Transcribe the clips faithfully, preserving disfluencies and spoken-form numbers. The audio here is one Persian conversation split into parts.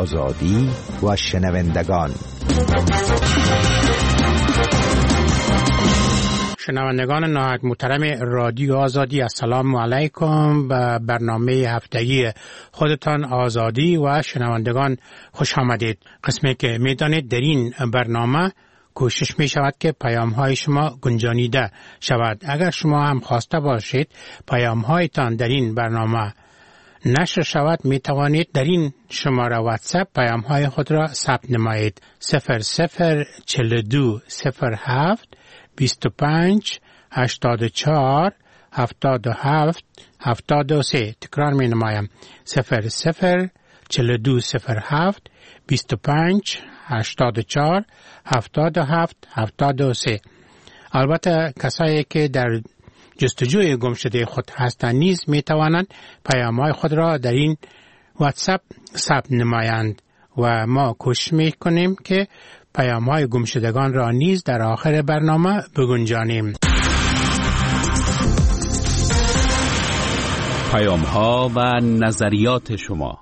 آزادی و شنوندگان. شنوندگان نهایت محترم رادیو آزادی، السلام علیکم. به برنامه هفتگی خودتان آزادی و شنوندگان خوش آمدید. قسمی که میدانید در این برنامه کوشش می شود که پیام های شما گنجانیده شود. اگر شما هم خواسته باشید پیام هایتان در این برنامه نشر شود، می توانید در این شماره واتساپ پیام های خود را ثبت نمایید. صفر صفر چهل و دو صفر هفت بیست و پنج هشتاد و چهار هفتاد و هفت هفتاد و سه. تکرار می نمایم. صفر صفر چهل و دو صفر هفت بیست و پنج هشتاد و چهار هفتاد و هفت هفتاد و سه. البته کسایی که در جستجوی گمشده خود هستند نیز می توانند پیام‌های خود را در این واتساپ ثبت نمایند و ما کوشش می کنیم که پیام‌های گمشدگان را نیز در آخر برنامه بگنجانیم. پیام‌ها و نظریات شما.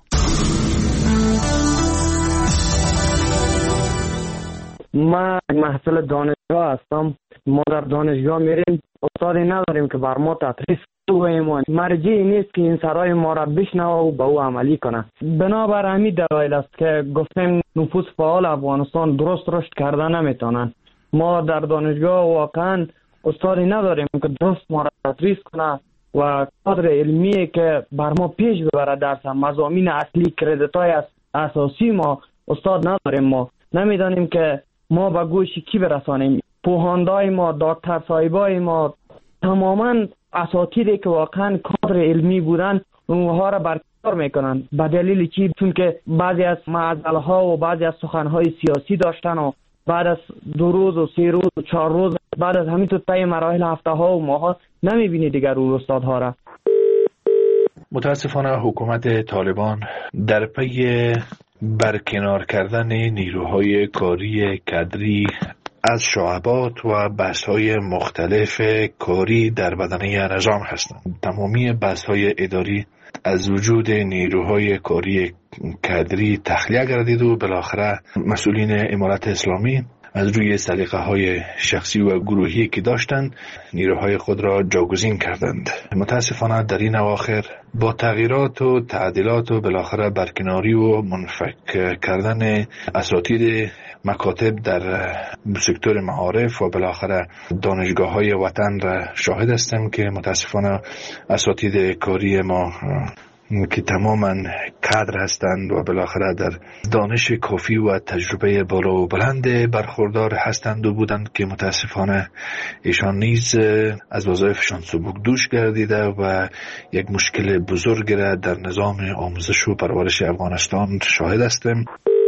ما محصل دانشگاه هستم. ما در دانشگاه میریم، استادی نداریم که بر ما تدریس کنه. مرجعی نیست که این سرای ما را بشنوه و به او عملی کنه. بنابر همین دلایل است که گفتیم نفوذ فعال افغانستان درست رشد کرده نمیتونن. ما در دانشگاه واقعا استادی نداریم که درست ما را تدریس کنه و کادر علمی که بر ما پیش ببره درس مضامین اصلی کردیت‌های اساسی ما استاد نداریم. ما نمیدانیم که ما به گوش کی برسانیم. پوهاندای ما، دکتر صاحبای ما، تماما اساتیدی که واقعا کادر علمی بودن اونها را برکنار میکنن. به دلیل چی؟ چون که بعضی از معضله ها و بعضی از سخن های سیاسی داشتن و بعد از دو روز و سه روز و چهار روز بعد از همین تو طی مراحل هفته ها و ماه ها نمیبینی دیگر اون استادها را. متاسفانه حکومت طالبان در پی برکنار کردن نیروهای کاری کادری از شعبات و بحث‌های مختلف کاری در بدنه نظام هستند. تمامی بحث‌های اداری از وجود نیروهای کاری کادری تخلیه گردید و بالاخره مسئولین امارت اسلامی از روی سلیقه‌های شخصی و گروهی که داشتند نیروهای خود را جاگزین کردند. متاسفانه در این اواخر با تغییرات و تعدیلات و بالاخره برکناری و منفک کردن اساتید مکاتب در سکتور معارف و بالاخره دانشگاه‌های وطن را شاهد هستم که متاسفانه اساتید کاری ما که تماما کادر هستند و بالاخره در دانش کافی و تجربه بالا و بلند برخوردار هستند و بودند که متاسفانه ایشان نیز از وظایفشان سبک دوش گردیده و یک مشکل بزرگ را در نظام آموزش و پرورش افغانستان شاهد هستیم.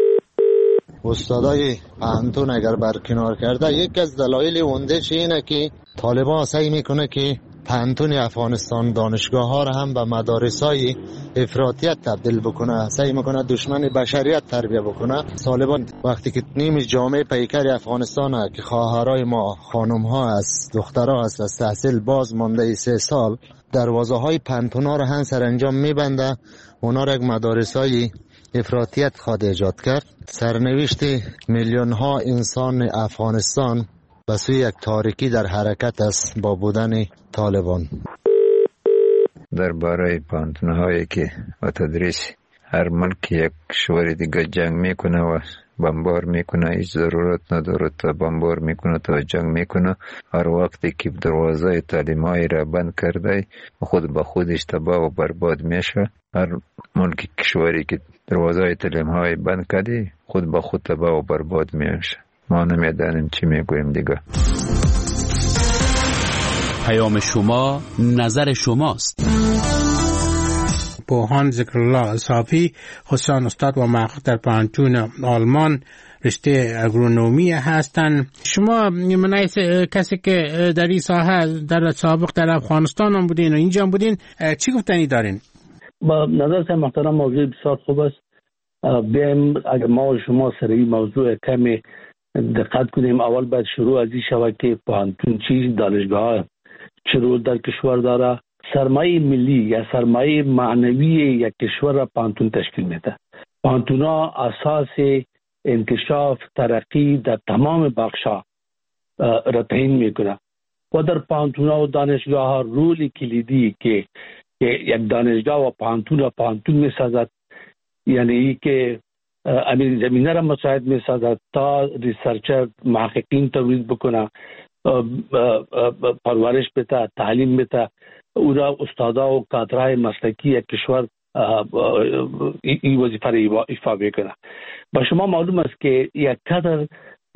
استادای پانتون اگر برکنار کرده، یک از دلایل اوندهش اینه که طالبان سعی میکنه که پانتون افغانستان دانشگاه ها را هم به مدارس های افراطیت تبدیل بکنه، سعی میکنه دشمن بشریت تربیه بکنه. طالبان وقتی که نیم جامعه پیکر افغانستان که خواهرای ما خانم ها از دخترها هست از تحصیل باز مانده سه سال، دروازه های پانتون ها را هم سرانجام میبنده، اونا را یک مدارس های افراطیت خواد ایجاد کرد. سرنوشت میلیون ها انسان افغانستان به سوی یک تاریکی در حرکت است با بودن طالبان. درباره پانتون‌هایی که و تدریس هر ملک یک کشور دیگه جنگ میکنه و بمبار میکنه، هیچ ضرورت نداره تا بمبار میکنه تا جنگ میکنه. هر وقتی که دروازه تعلیم‌های را بند کرده خود به خودش تباه و برباد میشه. هر ملک کشوری که دروازه تعلیم‌های بند کرده خود به خود تباه و برباد میشه. ما نمیدانیم چی میگویم دیگه. پیام شما نظر شماست. پوهان ذکرالله صافی، خصوصا استاد و محقق در پانتون آلمان رشته اگرونومی هستند. شما منای کسی که در این ساحه در سابق در افغانستان هم بودین و اینجا هم بودین، چی گفتنی دارین؟ با نظر محترم موضوع بسیار خوب است. بیایم اگر ما و شما سر این موضوع کمی دقت کنیم. اول باید شروع از این شود که پانتون چیز، دانشگاه چه رول در کشور داره. سرمایه ملی یا سرمایه معنوی یک کشور را پانتون تشکیل میده. پانتونا اساس انکشاف ترقی در تمام بخشا را تعیین میکنه و در پانتونا و دانشگاه ها رولی کلیدی که یک دانشگاه و پانتون و پانتون میسازد، یعنی که امیر زمینه را مساعد میسازد تا ریسرچر محققین تولید بکنه، پرورش بده، تعلیم بده، او را استادا و کادرهای مسلکی یک کشور این وظیفه را ایفا بکنه. با شما معلوم است که یک کادر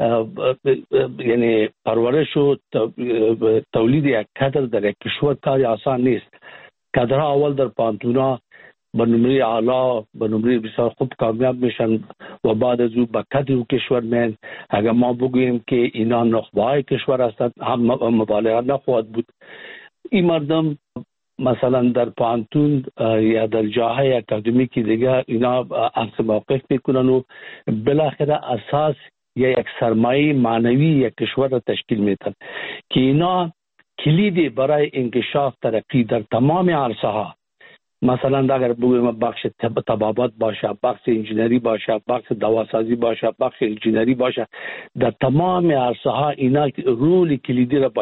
یعنی پرورش و تولید یک کادر در یک کشور کاری آسان نیست. کادرها اول در پانتونا به نمره اعلا به نمره بسیار خوب کامیاب میشن و بعد از او به کادر کشور میان. اگر ما بگوییم که اینا نخبه‌های کشور هستند هم مبالغه نخواهد بود. این مردم مثلا در پانتون یا در جاهای اکادمیکی دیگه اینا اخذ موقف میکنن و بالاخره اساس یا یک سرمایه معنوی یک کشور را تشکیل میدن که اینا کلیدی برای انکشاف ترقی در تمام عرصه ها، مثلا اگر بگویم بخش طبابت باشه، بخش انجینری باشه، بخش دواسازی باشه، بخش انجینری باشه، در تمام عرصه ها اینا رول کلیدی را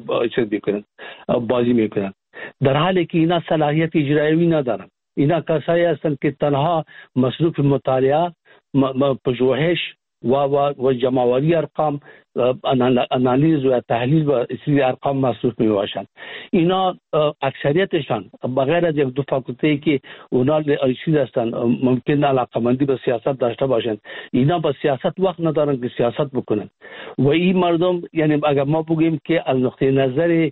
بازی میکنن، در حالی که اینا صلاحیت اجرایی ندارن. اینا کسایی هستند که تنها مصروف مطالعه، پژوهش و و و جمع‌آوری ارقام، انالیز و تحلیل و اصلی ارقام مصروف می باشند. اینا اکثریتشان بغیر از یک دو فاکولته که اونا چیز هستند ممکن علاقه‌مندی به سیاست داشته باشند، اینا با سیاست وقت ندارن که سیاست بکنن. و این مردم یعنی اگر ما بگیم که از نقطه نظر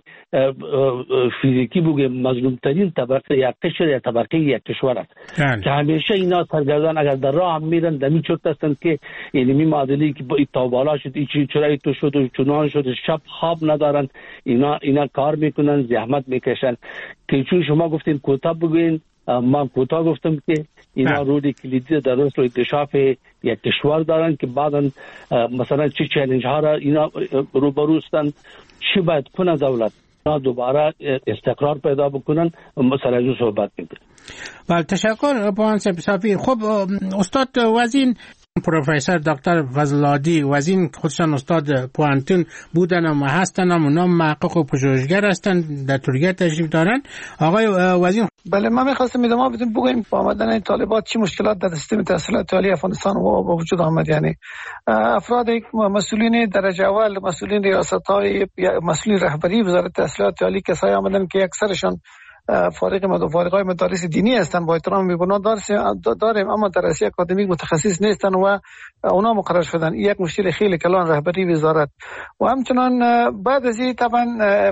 فیزیکی بگیم مظلوم ترین طبقه یک کشور یا طبقه یک کشور است که همیشه اینا سرگردان اگر در راه هم میرن دمی چرت هستند که یعنی معادلی که با بالا شد این چرایی تو شد و چنان شد، شب خواب ندارن، اینا اینا کار میکنن، زحمت میکشن که چون شما گفتین کوتاه بگوین، من کوتاه گفتم که اینا روی کلیدی در رشد و اکتشاف یک کشور دارن که بعدا مثلا چه چالش ها را اینا روبرو هستند، چی باید کنه دولت اینا دوباره استقرار پیدا بکنن، مثلا از صحبت میکنن. بله تشکر پوان سفیر. خب استاد وزین پروفسور دکتر فضل‌العادی وزین خودشان استاد پوانتون بودن و هستن، اونا محقق و پژوهشگر هستن، در ترکیه تشریف دارن. آقای وزین بله من می‌خواستم میدونم بدون بگویم با آمدن طالبات چی مشکلات در سیستم تحصیلات عالی افغانستان و وجود آمد. یعنی افراد مسئولین درجه اول، مسئولین ریاست‌های، مسئولین رهبری وزارت تحصیلات عالی کسایی آمدن که اکثرشان فارغ مد فارغای مدارس دینی هستند، با احترام می‌بینم درس داریم اما درسی اکادمیک متخصص نیستند و اونا مقرر شدن. یک مشکل خیلی کلان رهبری وزارت و همچنان بعد از این طبعا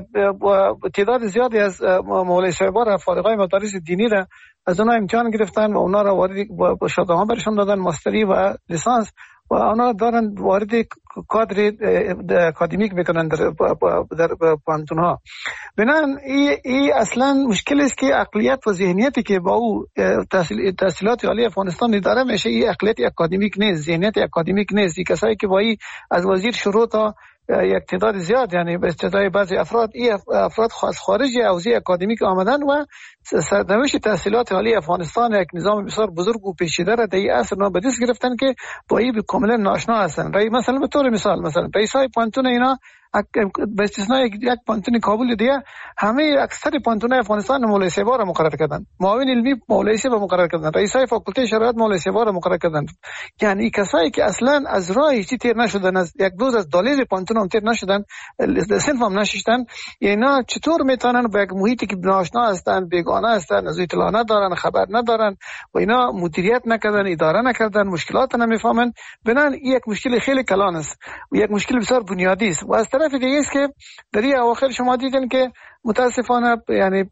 تعداد زیادی از مولای صاحبان فارغای مدارس دینی را از اونا امتحان گرفتن و اونا را وارد با شهادت برشون دادن ماستری و لیسانس و اونا دارن وارد کادر اکادمیک میکنن در در پانتون ها. بنابراین این ای اصلا مشکل است که عقلیت و ذهنیتی که با او تحصیل تحصیلات عالی افغانستان داره میشه، این عقلیت اکادمیک نیست، ذهنیت اکادمیک نیست. این کسایی که با این از وزیر شروع تا یک تعداد زیاد یعنی به استدای بعضی افراد این افراد خاص خارج حوزه اکادمیک آمدن و سرنوشت تحصیلات عالی افغانستان یک نظام بسیار بزرگ و پیچیده را در این عصر نو به دست گرفتن که با این کاملا ناشنا هستند. مثلا به طور مثال مثلا رئیسای پانتون اینا به استثنای یک پانتون کابل دیگه همه اکثر پانتون افغانستان مولای سیوا را مقرر کردن، معاون علمی مولای سیوا مقرر کردن، رئیسای فاکولته شرایط مولای سیوا را مقرر کردن. یعنی کسایی که اصلا از راه هیچ تیر نشدن، از یک دوز از دلیز پانتون هم تیر نشدن، صنف هم نشستن، اینا چطور میتونن با یک محیطی که ناشنا هستند، بیگانه هستند، از اطلاع ندارن، خبر ندارن و اینا مدیریت نکردن، اداره نکردن، مشکلات نمیفهمن. بنان یک مشکل خیلی کلان است و یک مشکل بسیار بنیادی است. و از طرف دیگه است که در این اواخر شما دیدن که متاسفانه یعنی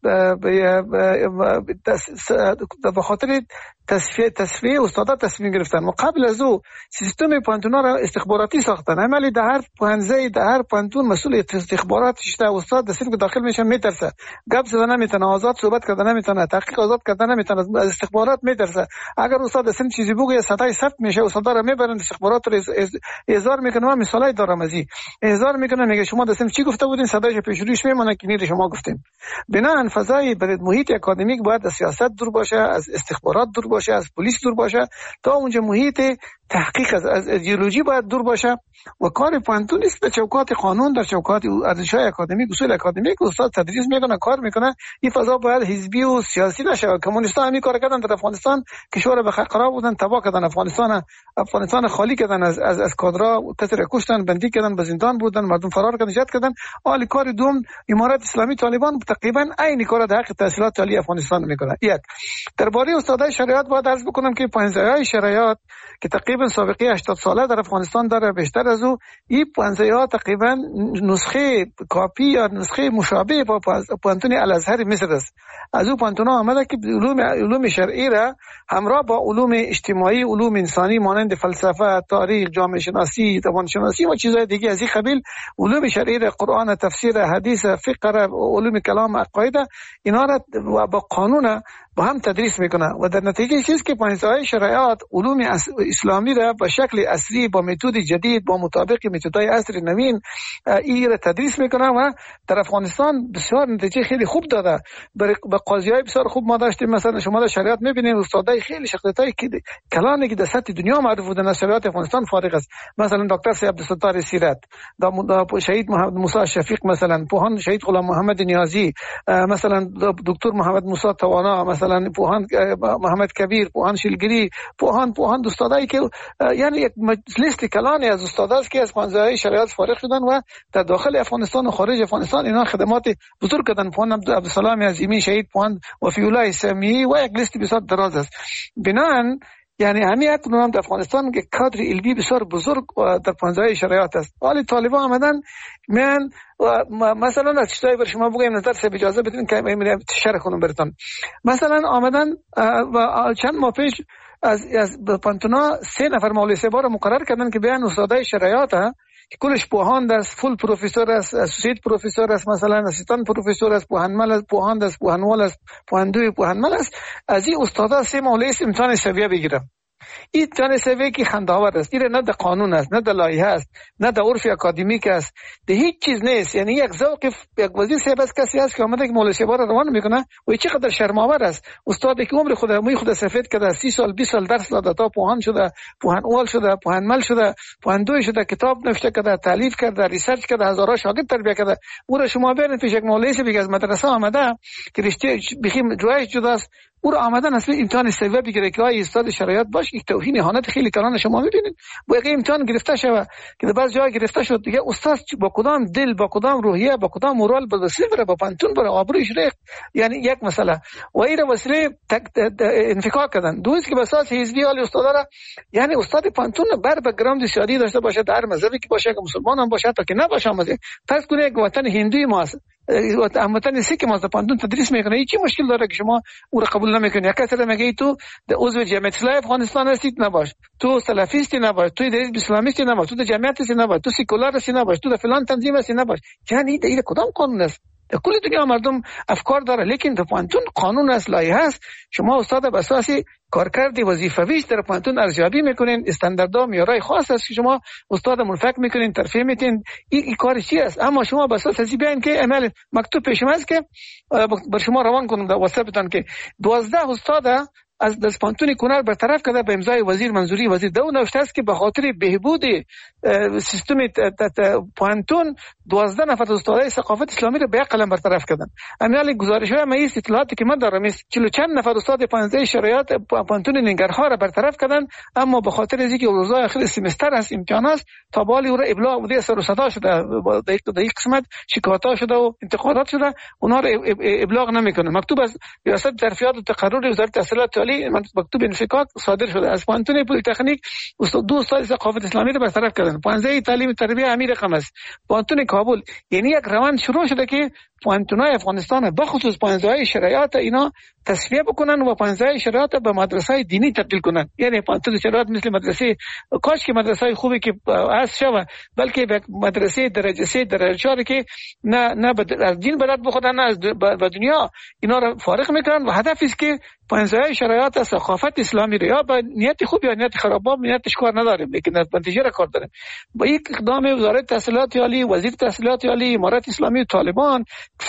به خاطر تصفیه تصفیه استادا تصمیم گرفتن و قبل از او سیستم پانتونا را استخباراتی ساختن. عملی در هر پانزه در هر پانتون مسئول استخبارات شده، استاد در صرف داخل میشه میترسه، گپ زدن نمیتونه، آزاد صحبت کردن نمیتونه، تحقیق آزاد کردن نمیتونه، از استخبارات میترسه. اگر استاد اصلا چیزی بگه صدای ثبت میشه، استادا را میبرن استخبارات رو احضار میکنه. من مثالای دارم از این احضار میکنه، میگه شما اصلا چی گفته بودین، صدایش پیش روش میمونه که میره شما شما گفتیم. بنابراین فضای برای محیط اکادمیک باید از سیاست دور باشه، از استخبارات دور باشه، از پلیس دور باشه، تا اونجا محیط تحقیق از, از ایدئولوژی باید دور باشه و کار پانتون نیست در چوکات قانون، در چوکات ارزش‌های اکادمیک، اصول اکادمیک استاد تدریس میکنه، کار میکنه. این فضا باید حزبی و سیاسی نشه. کمونیست‌ها همین کار کردن در افغانستان، کشور به خراب بودن، تباه کردن افغانستان، افغانستان خالی کردن از از از کادرها، کسر کشتن، بندی کردن، به زندان بردن، مردم فرار کردن، نجات کردن. حالی کار دوم امارت اسلامی طالبان تقریبا عین کار در حق تحصیلات عالی افغانستان میکنه. یک درباره استادای شریعت باید عرض بکنم که پنجاه شریعت که تقریبا سابقه هشتاد ساله در افغانستان داره، بیشتر از او این پنجاه تقریبا نسخه کاپی یا نسخه مشابه با پانتون الازهر مصر است. از او پانتون آمده که علوم علوم شرعی را همراه با علوم اجتماعی، علوم انسانی مانند فلسفه، تاریخ، جامعه شناسی، زبان شناسی و چیزهای دیگه از این قبیل، علوم شرعی را، قرآن، تفسیر، حدیث، فقه را، علوم کلام، عقاید، اینا را و با قانون با هم تدریس میکنه و در نتیجه چیز که پنجاه شرایط علوم اسلامی را به شکل اصلی با متد جدید با مطابق متدای عصر نوین این را تدریس میکنه و در افغانستان بسیار نتیجه خیلی خوب داده. برای قاضیای بسیار خوب ما داشتیم. مثلا شما در شریعت میبینید استادای خیلی شخصیتای کلانی که در سطح دنیا معروف بودن از شریعت افغانستان فارغ است. مثلا دکتر سید عبدالستار سیرت، شهید محمد موسی شفیق، مثلا پوهان شهید غلام محمد نیازی، مثلا دکتر محمد موسی توانا، مثلا پوهان محمد کبیر، پوهان شلگری، پوهان پوهان استادایی که یعنی یک لیست کلانی از استاداست که از پنجاه شریعت فارغ شدن و در داخل افغانستان و خارج افغانستان اینا خدمات بزرگ کردن. پوهان عبدالسلام عظیمی، شهید پوهان وفی الله سمیعی و یک لیست بسیار دراز است. بنان یعنی همین اکنون در افغانستان که کادر علمی بسیار بزرگ در پنجاه شریعت است. ولی طالبان آمدن من مثلا از چیزایی بر شما بگم نظر سه اجازه بدین که من شرح کنم براتون. مثلا آمدن و چند ماه پیش از از پانتونا سه نفر مولوی سبا را مقرر کردن که بیان استادای شریعت که کلش پوهاند است، فول پروفسور است، اسوسییت پروفسور است، مثلا اسیستان پروفسور است، پوهنمل است، پوهاند است، پوهنوال است، پوهندوی پوهنمل است. از این استادا سه مولوی امتحان سویه بگیرم. این امتحان سویه که خنده‌آور است. این نه در قانون است، نه در لایحه است، نه در عرف اکادمیک است، ده هیچ چیز نیست. یعنی یک ذوق یک وزیر صاحب است، کسی است که آمده که مولوی صاحب را روان میکنه و چقدر شرم‌آور است. استادی که عمر خود موی خود سفید کرده، سی سال بیست سال درس داده تا پوهان شده، پوهنوال شده، پوهنمل شده، پوهندوی شده، کتاب نوشته کرده، تالیف کرده، ریسرچ کرده، هزارها شاگرد تربیت کرده. او را شما ببینید پیش یک مولوی صاحب از مدرسه آمده که رشته بخیم جوایش جداست، او را آمدن اصلا امتحان سویه بگیره که آیا استاد شریعت باش. یک توهین اهانت خیلی کلان شما میبینید. با یک امتحان گرفته شوه که در بعض جای گرفته شد دیگه استاد با کدام دل، با کدام روحیه، با کدام مورال با وسیله با پانتون برای آبرویش ریخت. یعنی یک مسئله و این وسیله انفکاک کردن. دوست که به اساس حزبی علی استادا را، یعنی استاد پانتون بر بک‌گراند سیاسی داشته باشه، در مذهبی که باشه، که مسلمان هم باشه تا که نباشه، مثلا فرض کنید که وطن هندوی ماست، وطن سیک ماست، پانتون تدریس میکنه، هیچ مشکل داره که شما او را قبول نمیکنی؟ یک کسی میگه تو عضو جمعیت اسلامی افغانستان هستی نباش، تو سلفیستی نباش، تو حزب اسلامیستی نباش، تو جمعیت هستی نباش، تو سیکولار هستی نباش، تو فلان تنظیم هستی نباش. یعنی این کدام قانون است؟ در کل دنیا مردم افکار داره، لیکن در پانتون قانون است، لایحه است. شما استاد به اساس کارکرد وظیفویش در پانتون ارزیابی میکنین، استانداردها معیارهای خاص است که شما استاد منفک میکنین، ترفیع میتین. این ای کار چی است؟ اما شما به اساس ازی بیان که عمل مکتوب پیش است که بر شما روان کنم در واتساپتان که دوازده استاد از دست پانتون کنار برطرف کرده به امضای وزیر منظوری وزیر. دو نوشته است که به خاطر بهبود سیستم پانتون دوازده نفر استادای ثقافت اسلامی را به قلم برطرف کردن. امیال گزارش‌های ما است، اطلاعاتی که من دارم است چهل چند نفر استاد پانزده شرایط پانتون ننگرهار را برطرف کردن، اما به خاطر اینکه روزهای آخر سمستر است، امتحان است، تا بالی او را ابلاغ بوده، سر و صدا شده، در یک قسمت شکایات شده و انتقادات شده، اونها را ابلاغ نمیکنه. مکتوب از ریاست ترفیعات و تقرر وزارت تحصیلات عالی مکتوب انفکاک صادر شده. از پانتون پلی تکنیک دو استاد ثقافت اسلامی را برطرف کردن. پانزده تعلیم تربیت امیر رقم است. پانتون کابل، یعنی یک روند شروع شده که پانتونای افغانستان بخصوص پانزده شرایط اینا تصفیه بکنن و پانزده شرایط به مدرسه دینی تبدیل کنن. یعنی پانزده شرایط مثل مدرسه کاش که مدرسه خوبی که از شوه، بلکه به مدرسه درجه سه درجه چهار که نه نه از دین بلد بخورن، نه از به دنیا، اینا را فارغ میکنن و هدف است که پانزده شرایط شرایط ثقافت اسلامی رو یا با نیت خوب یا نیت خراب، با نیتش کار نداریم لیکن نتیجه را کار داریم. با یک اقدام وزارت تحصیلات عالی، وزیر تحصیلات عالی، امارت اسلامی و طالبان،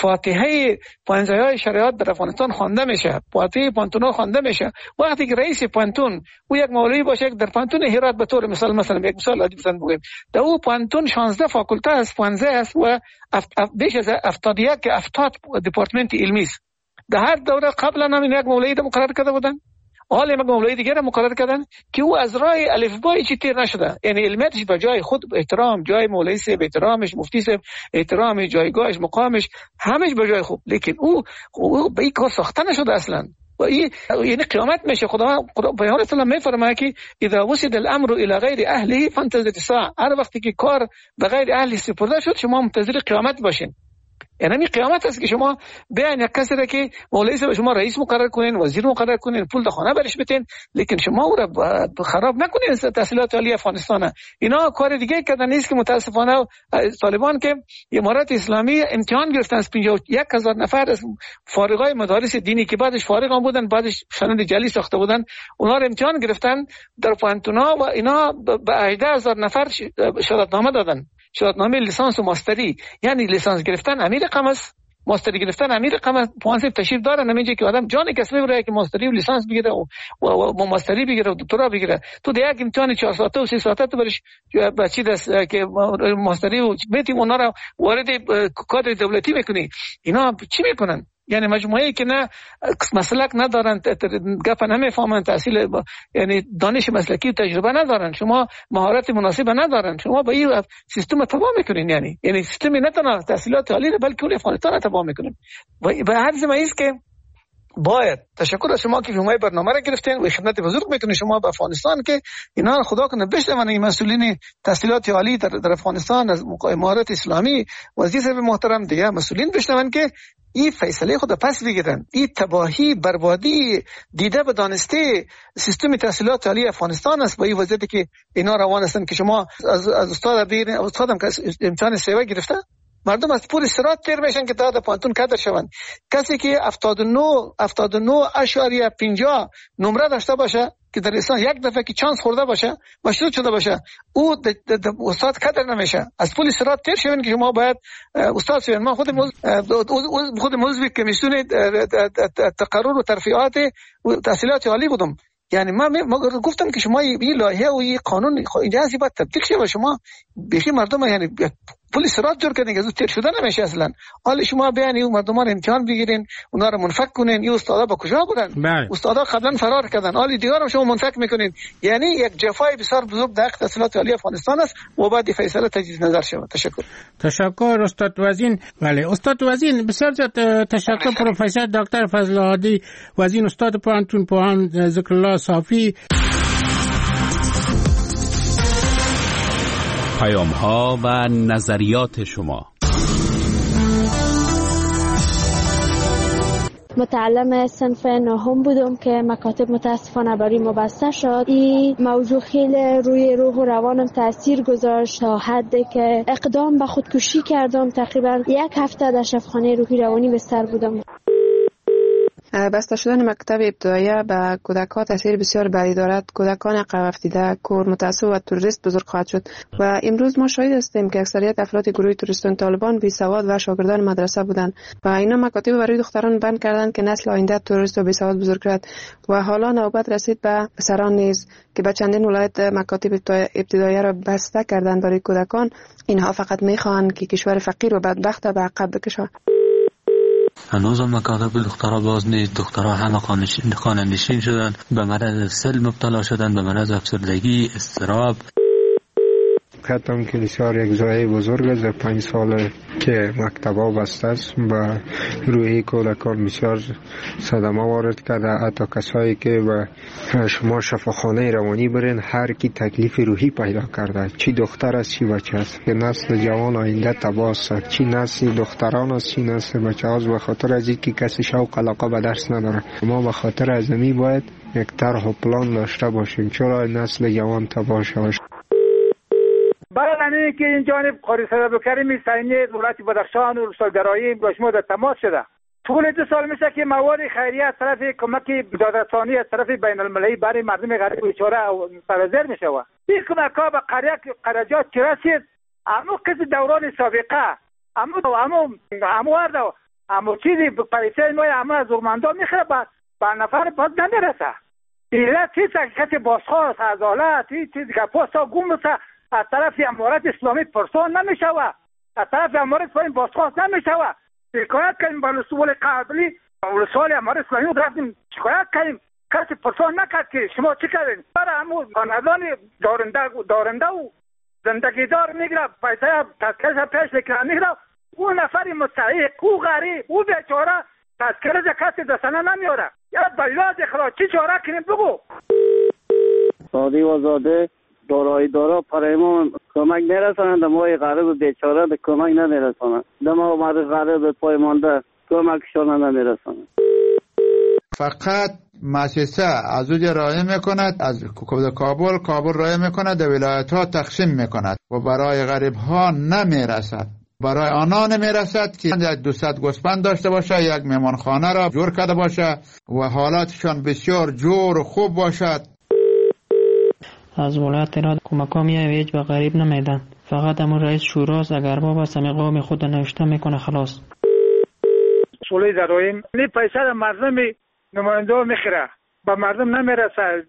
فاتحه پانزده شریعت در افغانستان خوانده میشه، فاتحه پانتون خوانده میشه. وقتی که رئیس پانتون او یک مولوی باشه در پانتون هرات به طور مثال، مثلا یک مثال عادی بزنم بگیم در او پانتون شانزده فاکولته است، پانزده است و بیش از هفتاد و یک هفتاد دپارتمنت علمی است. در هر دوره قبلا هم یک مولوی را مقرر کرده بودن، حالا یک مولوی دیگه را مقرر کردن که او از راه الفبای چی تیر نشده، یعنی علمیتش به جای خود احترام، جای مولوی صاحب احترامش، مفتی صاحب احترام، جایگاهش، مقامش همش به جای خوب، لیکن او او به این کار ساخته نشده اصلا. و این یعنی قیامت میشه. خدا خدا پیامبر اسلام میفرماید که اذا وصل الامر الى غیر اهله فانتظر الساعه، هر وقتی که کار به غیر اهل سپرده شد شما منتظر قیامت باشین. یعنی این قیامت است که شما بیان یک کسی را که مولوی صاحب شما رئیس مقرر کنین، وزیر مقرر کنین، پول در خانه برش بتین، لیکن شما او را خراب نکنین. تحصیلات عالی افغانستان اینا کار دیگه کردن نیست که متاسفانه طالبان که امارت اسلامی امتحان گرفتن از پنجاه و یک هزار نفر از فارغای مدارس دینی که بعدش فارغ هم بودن، بعدش سند جعلی ساخته بودن، اونا رو امتحان گرفتن در پانتونا و اینا به هجده هزار نفر شهادتنامه دادن، شهادتنامه لیسانس و ماستری. یعنی لیسانس گرفتن امیر رقم است، ماستری گرفتن امیر رقم است. پانزده تشریف دارن نمیگه که آدم جان کسبه بره که ماستری و لیسانس بگیره و و, و ماستری بگیره و دکترا بگیره. تو دیگه یک امتحان چهار ساعته و سه ساعته تو برش بچی دست که ماستری و بیتی اونا رو وارد کادر دولتی میکنی. اینا چی میکنن؟ یعنی مجموعه‌ای که نه مسلک ندارن، گپ نمیفهمن، تحصیل یعنی دانش مسلکی و تجربه ندارن، شما مهارت مناسب ندارن، شما با این سیستم تباه میکنین. یعنی یعنی سیستم نه تنها تحصیلات عالی بلکه کل افغانستان تباه میکنین. و به هر زمینه است که باید تشکر از شما که شما برنامه را گرفتین و خدمت بزرگ میکنین شما به افغانستان که اینا خدا کنه بشنون. این مسئولین تحصیلات عالی در, در افغانستان از امارت اسلامی، وزیر صاحب محترم، دیگه مسئولین بشنون که این فیصله خود پس بگیرن. این تباهی بربادی دیده به دانسته سیستم تحصیلات عالی افغانستان است با این وضعیتی که اینا روان هستن که شما از از استاد بگیرین. استادم که امتحان سیوا گرفته، مردم از پور صراط تیر میشن که تا در پانتون کادر شوند. کسی که هفتاد و نه اشاریه پنجاه نمره داشته باشه که در اسلام یک دفعه که چانس خورده باشه، مشروط شده باشه، او استاد کادر نمیشه. از پول صراط تیر شوند که شما باید استاد شوند. من خود موز... خود موضوع کمیسیون تقرر و ترفیعات تحصیلات عالی بودم. یعنی من گفتم که شما این لایحه و این قانون اجازه باید تطبیق شه و شما بیخی مردم یعنی پول صراط جور کردین که از تیر شده نمیشه اصلا. حالا شما بیانی اون مردمان رو امتحان بگیرین، اونا رو منفک کنین. این استادا با کجا بودن؟ استادا قبلا فرار کردن، حالا دیگه شما منفک میکنین. یعنی یک جفای بسیار بزرگ در تحصیلات عالی افغانستان است و بعد فیصله تجدید نظر شود. تشکر. تشکر استاد وزین. بله استاد وزین بسیار زیاد تشکر. پروفسور دکتر فضل هادی وزین، استاد پانتون پوهان ذکر الله صافی. پیام ها و نظریات شما. متعلم صنف نهم بودم که مکاتب متاسفانه برای ما بسته شد. این موضوع خیلی روی روح و روانم تاثیر گذاشت تا حدی که اقدام به خودکشی کردم. تقریبا یک هفته در شفاخانه روحی روانی بستر بودم. بسته شدن مکتب ابتدایی به کودکان تاثیر بسیار بدی دارد. کودکان عقب افتاده، کور، متعصب و تروریست بزرگ خواهد شد و امروز ما شاهد هستیم که اکثریت افراد گروه تروریستان طالبان بی سواد و شاگردان مدرسه بودند و اینا مکاتب برای دختران بند کردند که نسل آینده تروریست و بی سواد بزرگ شود و حالا نوبت رسید به پسران نیز که به چندین ولایت مکاتب ابتدایی را بسته کردند برای کودکان. اینها فقط میخواهند که کشور فقیر و بدبخت به عقب بکشند. هنوز هم مکاتب دخترها باز نیست. دخترها همه خانه‌نشین شدن، به مرض سل مبتلا شدن، به مرض افسردگی، اضطراب. کتم که بسیار یک ضایعه بزرگ است. در پنج سال که مکتبا بسته است به روی کودکان بسیار صدمه وارد کرده. حتی کسایی که به شما شفاخانه روانی برین هر کی تکلیف روحی پیدا کرده، چی دختر است چی بچه است، که نسل جوان آینده تباه است. چی نسل دختران است چی نسل بچه است، به خاطر از اینکه کسی شوق علاقه به درس نداره. ما به خاطر از می باید یک طرح و پلان داشته باشیم چرا نسل جوان تباه شود. برای همین که این جانب قاری صدر کریم سینی دولت بدخشان و روستاگرایی با شما در تماس شده، طول دو سال میشه که مواد خیریه از طرف کمک دادرسانی از طرف بین المللی برای مردم غریب بیچاره سرازیر میشه و این کمک ها به قریه قرجات چه رسید اما کسی دوران سابقه اما اما اما ورده اما چیزی پیسه نوی اما از ارماندا میخوره به نفر باز نمیرسه ایلت چیز کسی بازخواست از آلت چیزی که پاستا گم میشه از طرف امارت اسلامی پرسان نمیشه و از طرف امارت اسلامی بازخواست نمیشه و شکایت کردیم با رسول قبلی رسول امارت اسلامی رفتیم شکایت کردیم کسی پرسان نکرد که شما چی کردین برای همون خاندان دارنده دارنده و زندگی دار میگیره پیسه تذکرش پیش میکنه میگیره اون نفری مستحق او غریب او بیچاره تذکرش کسی دستانه نمیاره یا بلیاد خدا چی چاره کنیم بگو سادی و زاده دارایی دارا پریمان کمک نرسانند ما غریب بیچاره به کمک نمیرسانند دما مرد غریب پای مانده کمکشان نمیرسانند فقط مؤسسه از اوج رای میکند از کابل کابل رای میکند در ولایت ها تقسیم میکند و برای غریب ها نمیرسد برای آنها نمیرسد که یک دوصد گوسفند داشته باشه یک مهمانخانه را جور کرده باشه و حالاتشان بسیار جور و خوب باشد. از ولایت را کمک‌ها میاد هیچ به غریب نمیدن فقط همون رئیس شوراست اگر با بس قوم خود نوشته میکنه خلاص شولی داریم این پیسه را مردم نماینده میخوره با مردم نمیرسه.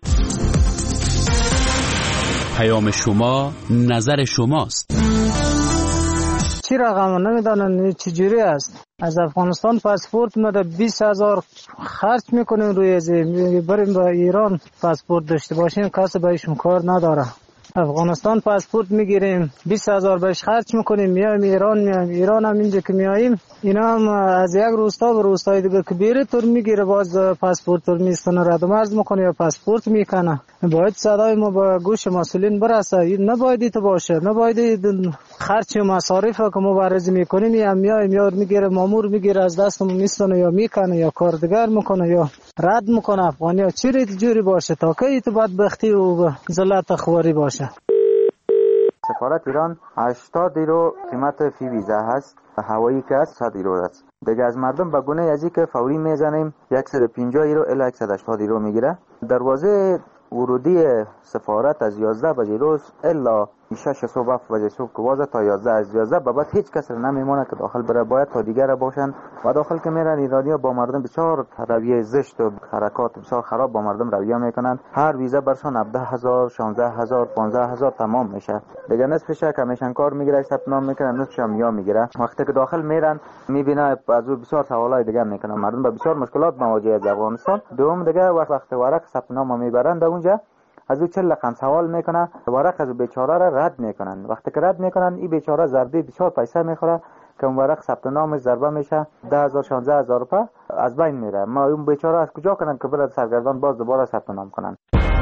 پیام شما نظر شماست. چی رقم نمیدانن چجوری است از افغانستان پاسپورت مده بیست هزار خرج میکنیم روی زی بریم به ایران پاسپورت داشته باشیم کسی بهشون کار نداره افغانستان پاسپورت میگیریم بیست هزار بهش خرج میکنیم میایم ایران میایم ایران هم اینجا که میاییم اینا هم از یک روستا به روستای دیگه که بیره تور میگیره باز پاسپورت تور میستانه رد و مرز میکنه یا پاسپورت میکنه باید صدای ما با گوش مسئولین برسه نباید ایت باشه نباید خرچ و مصارف که مبارز میکنیم یا میایم یا میگیره مامور میگیره از دستمون میستانه یا میکنه یا کاردگر میکنه یا رد میکنه افغانی ها چی ریت جوری باشه تا که ایت بدبختی و ذلت خواری باشه. سفارت ایران هشتاد یورو قیمت فی ویزا هست و هوایی که هست صد یورو است. دیگه از مردم به گونه ازی که فوری میزنیم صد و پنجاه یورو الی صد و هشتاد یورو میگیره. دروازه ورودی سفارت از یازده بجه روز الا شش صبح هفت بجه صبح که وازه تا یازده از یازده به بعد هیچ کس نمیمونه که داخل بره باید تا دیگر باشن و داخل که میرن ایرانی‌ها با مردم بسیار رویه زشت و حرکات بسیار خراب با مردم رویه میکنن. هر ویزا برشان هفده هزار شانزده هزار پانزده هزار تمام میشه. دیگه نصفش کمیشن کار میگیره ثبت نام میکنه نصفش هم یا میگیره. وقتی که داخل میرن میبینه از او بسیار سوالای دیگه میکنن مردم با بسیار مشکلات مواجه از افغانستان. دوم دیگه وقت وقت ورق ثبت نام میبرن در اونجا از او چل رقم سوال میکنه ورق از بیچاره را رد میکنن. وقتی که رد میکنن این بیچاره ضربه بسیار پیسه میخوره که اون ورق ثبت نامش ضربه میشه ده هزار شانزده هزار روپیه از بین میره. ما اون بیچاره از کجا کنن که برای سرگردان باز دوباره ثبت نام کنن.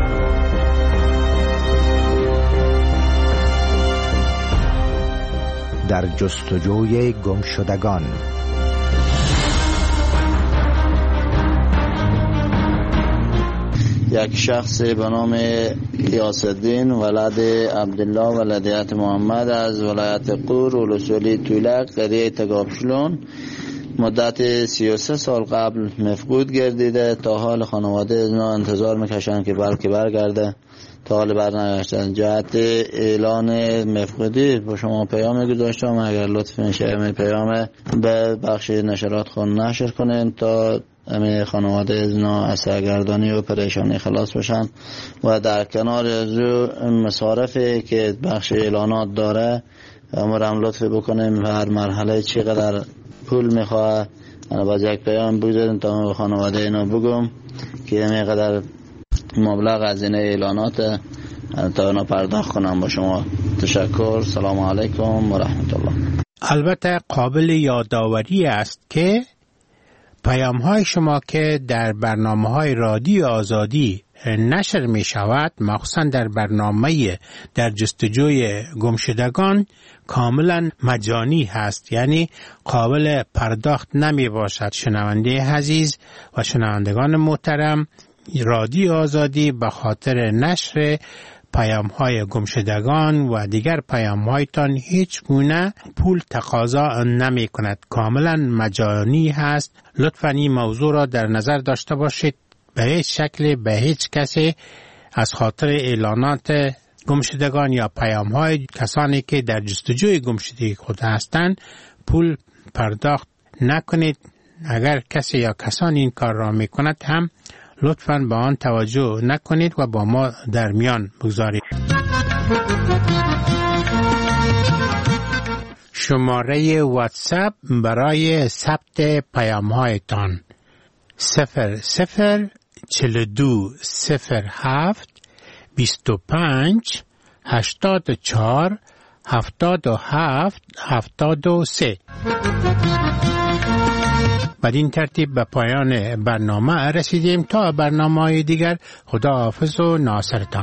در جستجوی گمشدگان یک شخص به نام یاسالدین ولد عبدالله ولدیت محمد از ولایت قور ولسوالی طولک قریه تگابشلون مدت سی و سه سال قبل مفقود گردیده. تا حال خانواده اینا انتظار میکشن که بلکه برگرده تا حال برنگشتن. جهت اعلان مفقودی با شما پیام گذاشتم اگر لطف میشه پیام به بخش نشرات خون نشر کنین تا همه خانواده اینا از سرگردانی و پریشانی خلاص بشن و در کنار از مصارفی که بخش اعلانات داره امرم لطف بکنیم هر مرحله چقدر پول میخواه انا باز یک پیام بگذاریم تا به خانواده اینا بگم که همینقدر مبلغ از این اعلانات تا اونا پرداخت کنم. با شما تشکر. سلام علیکم و رحمت الله. البته قابل یادآوری است که پیام های شما که در برنامه های رادیو آزادی نشر می شود مخصوصا در برنامه در جستجوی گمشدگان کاملا مجانی هست، یعنی قابل پرداخت نمی باشد. شنونده عزیز و شنوندگان محترم، رادیو آزادی به خاطر نشر پیام های گمشدگان و دیگر پیام هایتان هیچ گونه پول تقاضا نمی کند. کاملا مجانی هست. لطفاً این موضوع را در نظر داشته باشید. به هیچ شکل به هیچ کسی از خاطر اعلانات گمشدگان یا پیام های کسانی که در جستجوی گمشدگی خود هستند پول پرداخت نکنید. اگر کسی یا کسانی این کار را می کند هم لطفاً به آن توجه نکنید و با ما در میان بگذارید. شماره واتساپ برای ثبت پیام هایتان صفر صفر چل دو صفر هفت بیست و پنج هشتاد و چهار هفتاد و هفت هفتاد و سه. بدین ترتیب به پایان برنامه رسیدیم. تا برنامه‌های دیگر خدا حافظ و ناصرتان.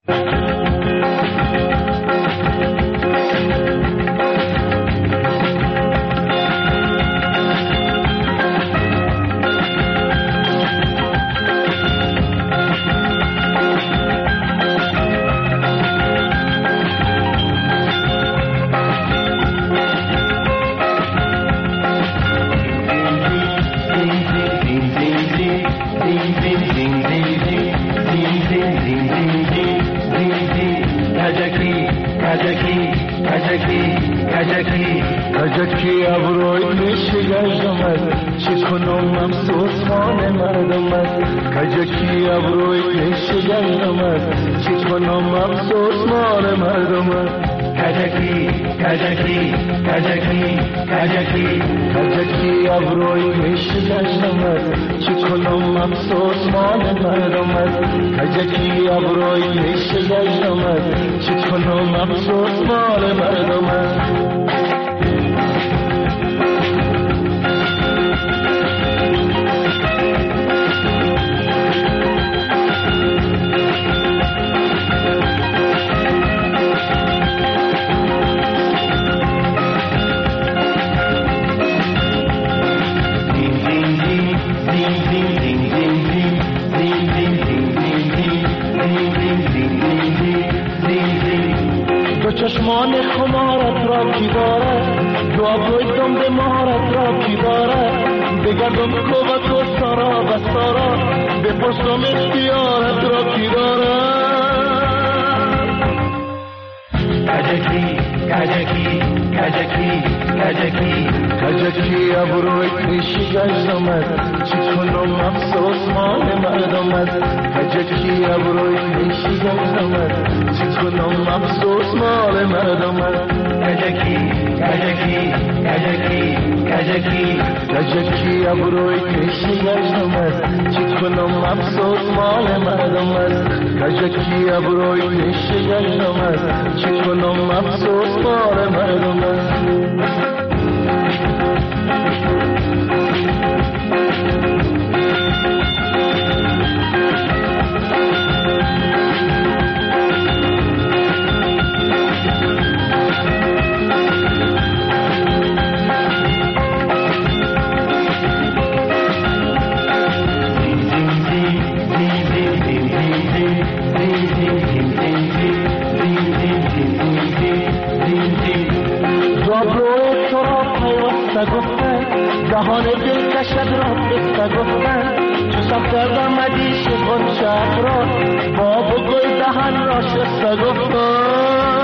کجکی ابروی میشه گشتمد چی کنم افسوس مال مردمد کجکی ابروی میشه گشتمد چی کنم افسوس مال مردمد کجکی کجکی کجکی کجکی کجکی ابروی میشه گشتمد چی کنم افسوس مال مردمد کجکی ابروی میشه گشتمد چی کنم افسوس مال مردمد چشمان خمارت را کی دارد دو ابروی دم مهارت را کی دارد بگردم کوبت و سارا و سارا بپرسم اختیارت را کی دارد کجکی کجکی کجکی کجکی کجکی ابروی پیشی گشتمد چی کنم افسوس مال مردمد کجکی ابروی پیشی گشتمد چی کنم افسوس مال مردمد کجکی کجکی کجکی کجکی کجکی ابروی پیشی گشتمد چی کنم افسوس مال مردمد کجکی ابروی پیشی گشتمد چی کنم افسوس مال مردمد جهان دل کشد را بسته گفتن چو سفر آمدی شبان شب را باب و گل دهن را شسته گفتن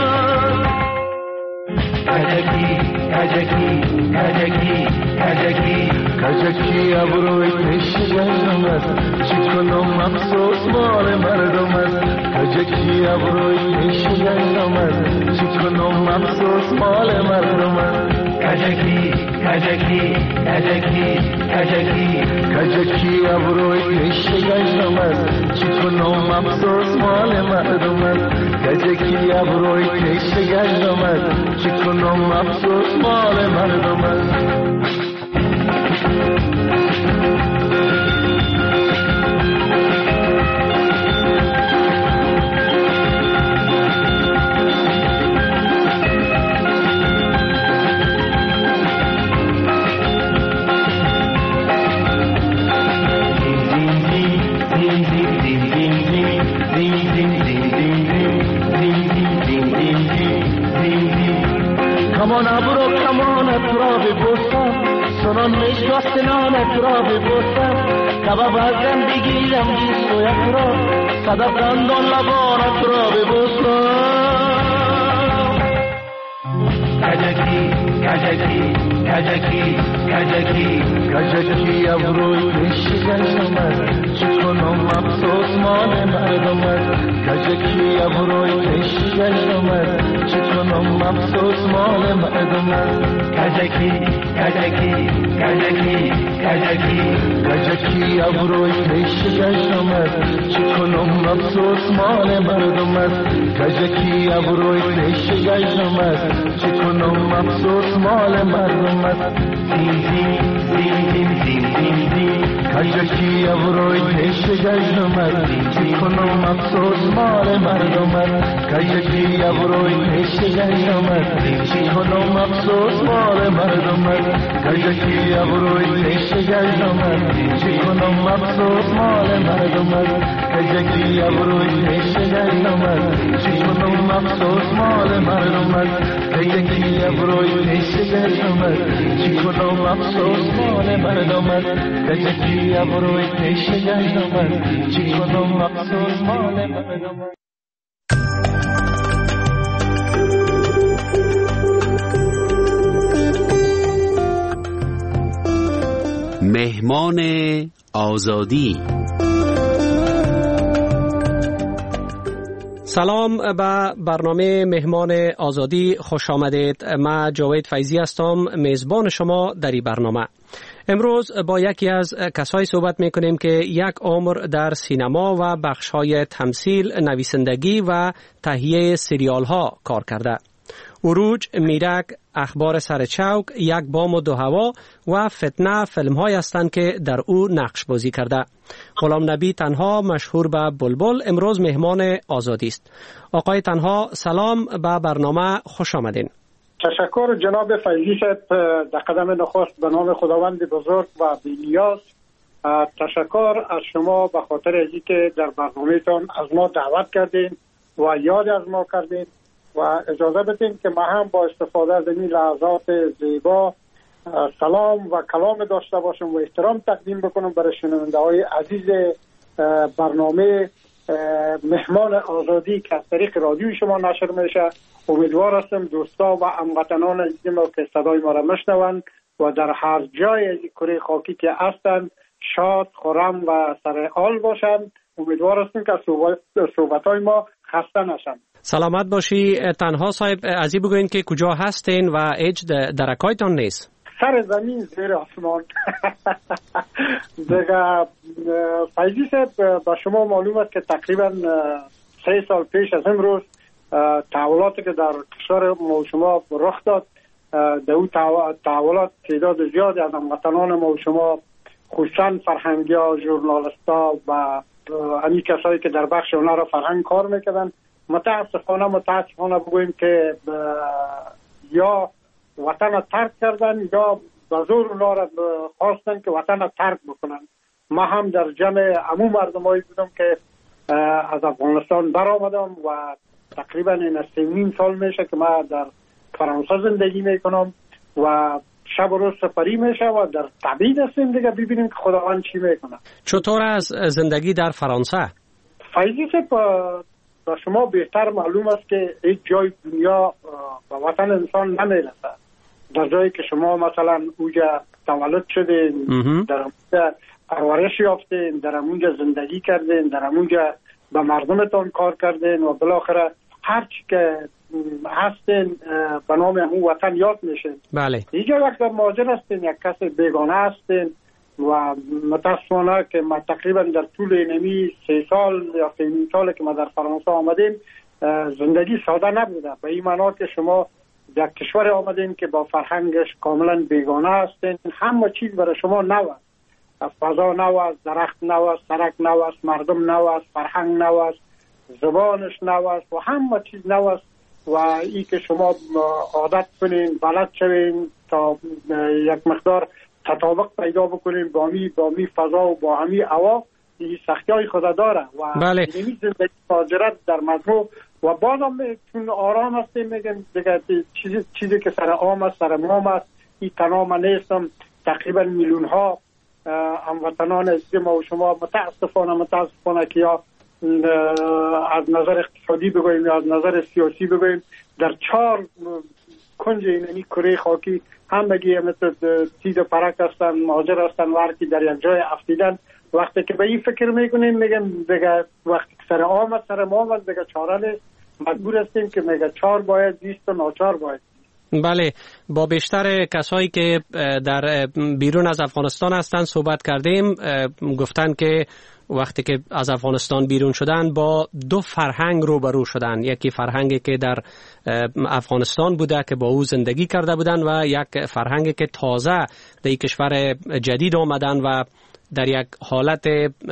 کجکی کجکی کجکی کجکی کجکی ابروی پیشی گشتمد چی کنم افسوس مال مردمد کجکی ابروی پیشی گشتمد چی کنم افسوس مال مردمد کجکی کجکی کجکی کجکی کجکی ابروی پیشی گشتمد چی کنم افسوس مال مردمد کجکی ابروی پیشی گشتمد چی کنم افسوس مال مردمد ding ding ding ding ding ding ding ding ding ding مشکاست نانت را ببوسم کباب ازم بگیرم بیست و یک را صدف دندان لبانت را ببوسم کجکی کجکی کجکی کجکی کجکی ابروی کشگشمد چکنم افسوس مال مردمت کجکی ابروی کشگشمد چکنم افسوس مال مردمت کجکی کجکی کجکی کجکی کجکی ابروی کشگشمد چکنم افسوس مال مردمت کجکی ابروی کشگشمد چکنم افسوس مال مردمت زین زین زین زین زین زین زین کجکی ابروی کشگشمد چکنم افسوس مال مردمت کجکی ابروی کشگشمد چکنم افسوس مال مردمت کجکی ابروی کشگشمد چکنم افسوس مال مردمت کجکی ابروی کشگشمد چکنم افسوس مال مردمت کجکی ابروی کشگشمد چکنم افسوس مال مردمت کجکی ابروی کشگشمد چکنم افسوس مال مردمت مهمان آزادی. سلام به برنامه مهمان آزادی خوش آمدید. من جاوید فیضی هستم، میزبان شما در این برنامه. امروز با یکی از کسایی صحبت میکنیم که یک عمر در سینما و بخش‌های تمثیل، نویسندگی و تهیه سریال ها کار کرده. عروج، میرک، اخبار سر چوک، یک بام و دو هوا و فتنه فیلم های هستند که در او نقش بازی کرده. غلام نبی تنها مشهور به بلبل امروز مهمان آزادی است. آقای تنها سلام، به برنامه خوش آمدین. تشکر جناب فیضی صاحب، در قدم نخست به نام خداوند بزرگ و بی‌نیاز تشکر از شما به خاطر اینکه در برنامه‌تان از ما دعوت کردین و یاد از ما کردین و اجازه بدین که ما هم با استفاده از این لحظات زیبا سلام و کلام داشته باشم و احترام تقدیم بکنم برای شنونده های عزیز برنامه مهمان آزادی که از طریق رادیوی شما نشر میشه. امیدوار هستم دوستا و هموطنان عزیز ما که صدای ما را میشنوند و در هر جای از کره خاکی که هستند شاد، خرم و سرحال باشند. امیدوار هستم که صحبت های ما خسته نشند. سلامت باشی. تنها صاحب از این بگوین که کجا هستین و هیچ درکایتان نیست؟ سر زمین زیر آسمان. دیگه فیضی صاحب با شما معلوم است که تقریبا سه سال پیش از امروز تحولاتی که در کشور ما شما رخ داد، در اون تحولات تعداد زیادی از هموطنان ما شما خصوصا فرهنگی ها، ژورنالیست ها و همین کسایی که در بخش اونا را فرهنگ کار میکردن متاسفانه متاسفانه بگوییم که یا وطن ترک کردن یا به زور اونا را خواستن که وطن ترک بکنن. ما هم در جمع عموم مردمایی بودم که از افغانستان بر آمدم و تقریبا این سه نیم سال میشه که ما در فرانسه زندگی میکنم و شب و روز سپری میشه و در تبعید هستیم دیگه، ببینیم که خداوند چی میکنه. چطور از زندگی در فرانسه؟ فیضی صاحب با شما بهتر معلوم است که هیچ جای دنیا به وطن انسان نمیرسه. در جایی که شما مثلا اونجا تولد شدین، در اونجا پرورش یافتین، در اونجا زندگی کردین، در اونجا به مردمتون کار کردین و بالاخره هر چی که هستین به نام اون وطن یاد میشین. بله. اینجا وقت مهاجر هستین، یک کس بیگانه هستین و متاسفانه که ما تقریبا در طول نمی سه سال یا سه نیم سال که ما در فرانسه آمدیم زندگی ساده نبوده. به این معنا که شما در کشور آمدین که با فرهنگش کاملا بیگانه هستین، همه چیز برای شما نو است. فضا نو است، درخت نو است، سرک نو است، مردم نو است، فرهنگ نو است، زبانش نو است و همه چیز نو است و ای که شما عادت کنین، بلد شوین تا یک مقدار تطابق پیدا بکنین با می با می فضا و با همی هوا، این سختی های خود داره و بله. این زندگی مهاجرت در مجموع و بازم چون آرام هستیم میگن دیگه چیزی چیزی که سر عام است، سر مام است، این تنها من نیستم. تقریبا میلیون ها هموطنان عزیز ما و شما متاسفانه متاسفانه که یا از نظر اقتصادی بگوییم یا از نظر سیاسی بگوییم در چهار کنج اینمی کره خاکی همگی مثل تیز و پرک هستن، مهاجر هستن و هر کی در یک جای افتیدن. وقتی که به این فکر میکنیم میگم دیگه وقتی که سر آمد سر ما آمد دیگه چاره نیست، مجبور هستیم که میگه چهار باید زیست و ناچار باید. بله، با بیشتر کسایی که در بیرون از افغانستان هستند صحبت کردیم. گفتن که وقتی که از افغانستان بیرون شدن با دو فرهنگ روبرو شدن. یکی فرهنگی که در افغانستان بوده که با او زندگی کرده بودن و یک فرهنگی که تازه در کشور جدید آمدن و در یک حالت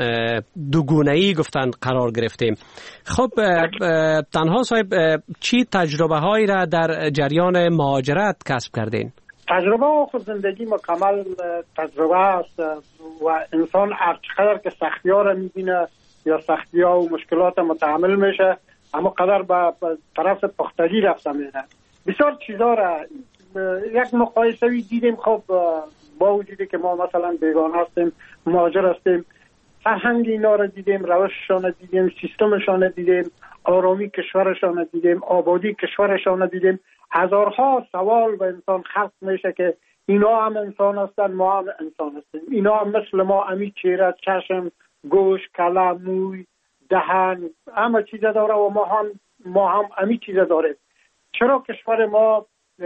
دوگونه‌ای گفتن قرار گرفتیم. خب تنها صاحب چی تجربه هایی را در جریان مهاجرت کسب کردین؟ تجربه و خود زندگی مکمل تجربه است و انسان هر چقدر که سختی ها را میبینه یا سختی ها و مشکلات متحمل میشه اما قدر به طرف پختگی رفته میره. بسیار چیزا را یک مقایسه‌ای دیدیم. خب با وجودی که ما مثلا بیگانه هستیم، مهاجر هستیم، فرهنگ اینا را دیدیم، روششان دیدیم، سیستمشان دیدیم، آرامی کشورشان دیدیم، آبادی کشورشان دیدیم. هزارها سوال به انسان خلق میشه که اینا هم انسان هستن، ما هم انسان هستیم. اینا هم مثل ما امی چهره، چشم، گوش، کله، موی، دهن، همه چیز داره و ما هم ما هم امی چیز داره. چرا کشور ما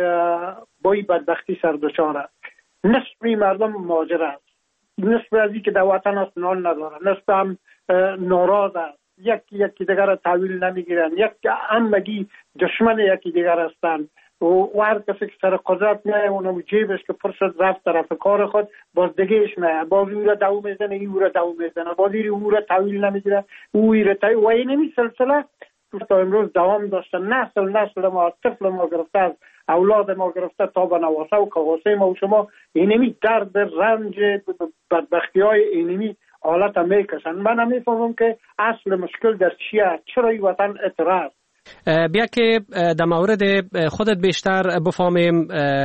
با این بدبختی سر دچاره؟ نصف مردم مهاجر است، نصف از این که در وطن است نان نداره، نصف هم ناراض است، یکی یکی دیگر را تحویل نمیگیرن، یک همگی دشمن یکی دیگر هستند و هر کسی که سر قدرت میایه اونم جیبش که پر شد رفت طرف کار خود باز دیگهش میایه، باز او را دو میزنه، این او را دو میزنه، باز این او را تحویل نمیگیره، او را تحویل و این نمی سلسله تا امروز دوام داشته. نسل نسل ما، طفل ما گرفته از اولاد ما گرفته تا به نواسه و کاواسه ما و شما اینمی درد رنج بدبختی های اینمی حالت هم میکشن. من هم میفهمم که اصل مشکل در چیه، چرا این وطن اعتراض. بیا که در مورد خودت بیشتر بفهمیم،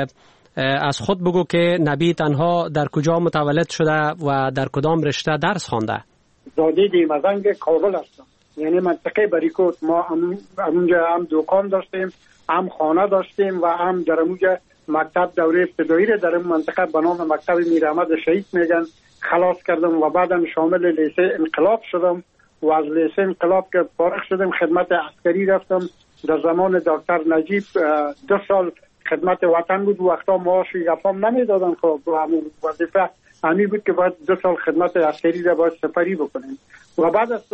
از خود بگو که نبی تنها در کجا متولد شده و در کدام رشته درس خوانده؟ زاده دیمزنگ کابل هستم، یعنی منطقه بریکوت. ما هم اونجا هم دکان داشتیم، هم خانه داشتیم و هم در اونجا مکتب دوره ابتدایی را در اون منطقه به نام مکتب میر احمد شهید میگن خلاص کردم و بعدم شامل لیسه انقلاب شدم و از لیسه انقلاب که فارغ شدم خدمت عسکری رفتم. در زمان دکتر نجیب دو سال خدمت وطن بود، وقتا معاش یفام نمیدادن. خب همون وظیفه همی بود که باید دو سال خدمت عسکری را باید سپری بکنیم و بعد از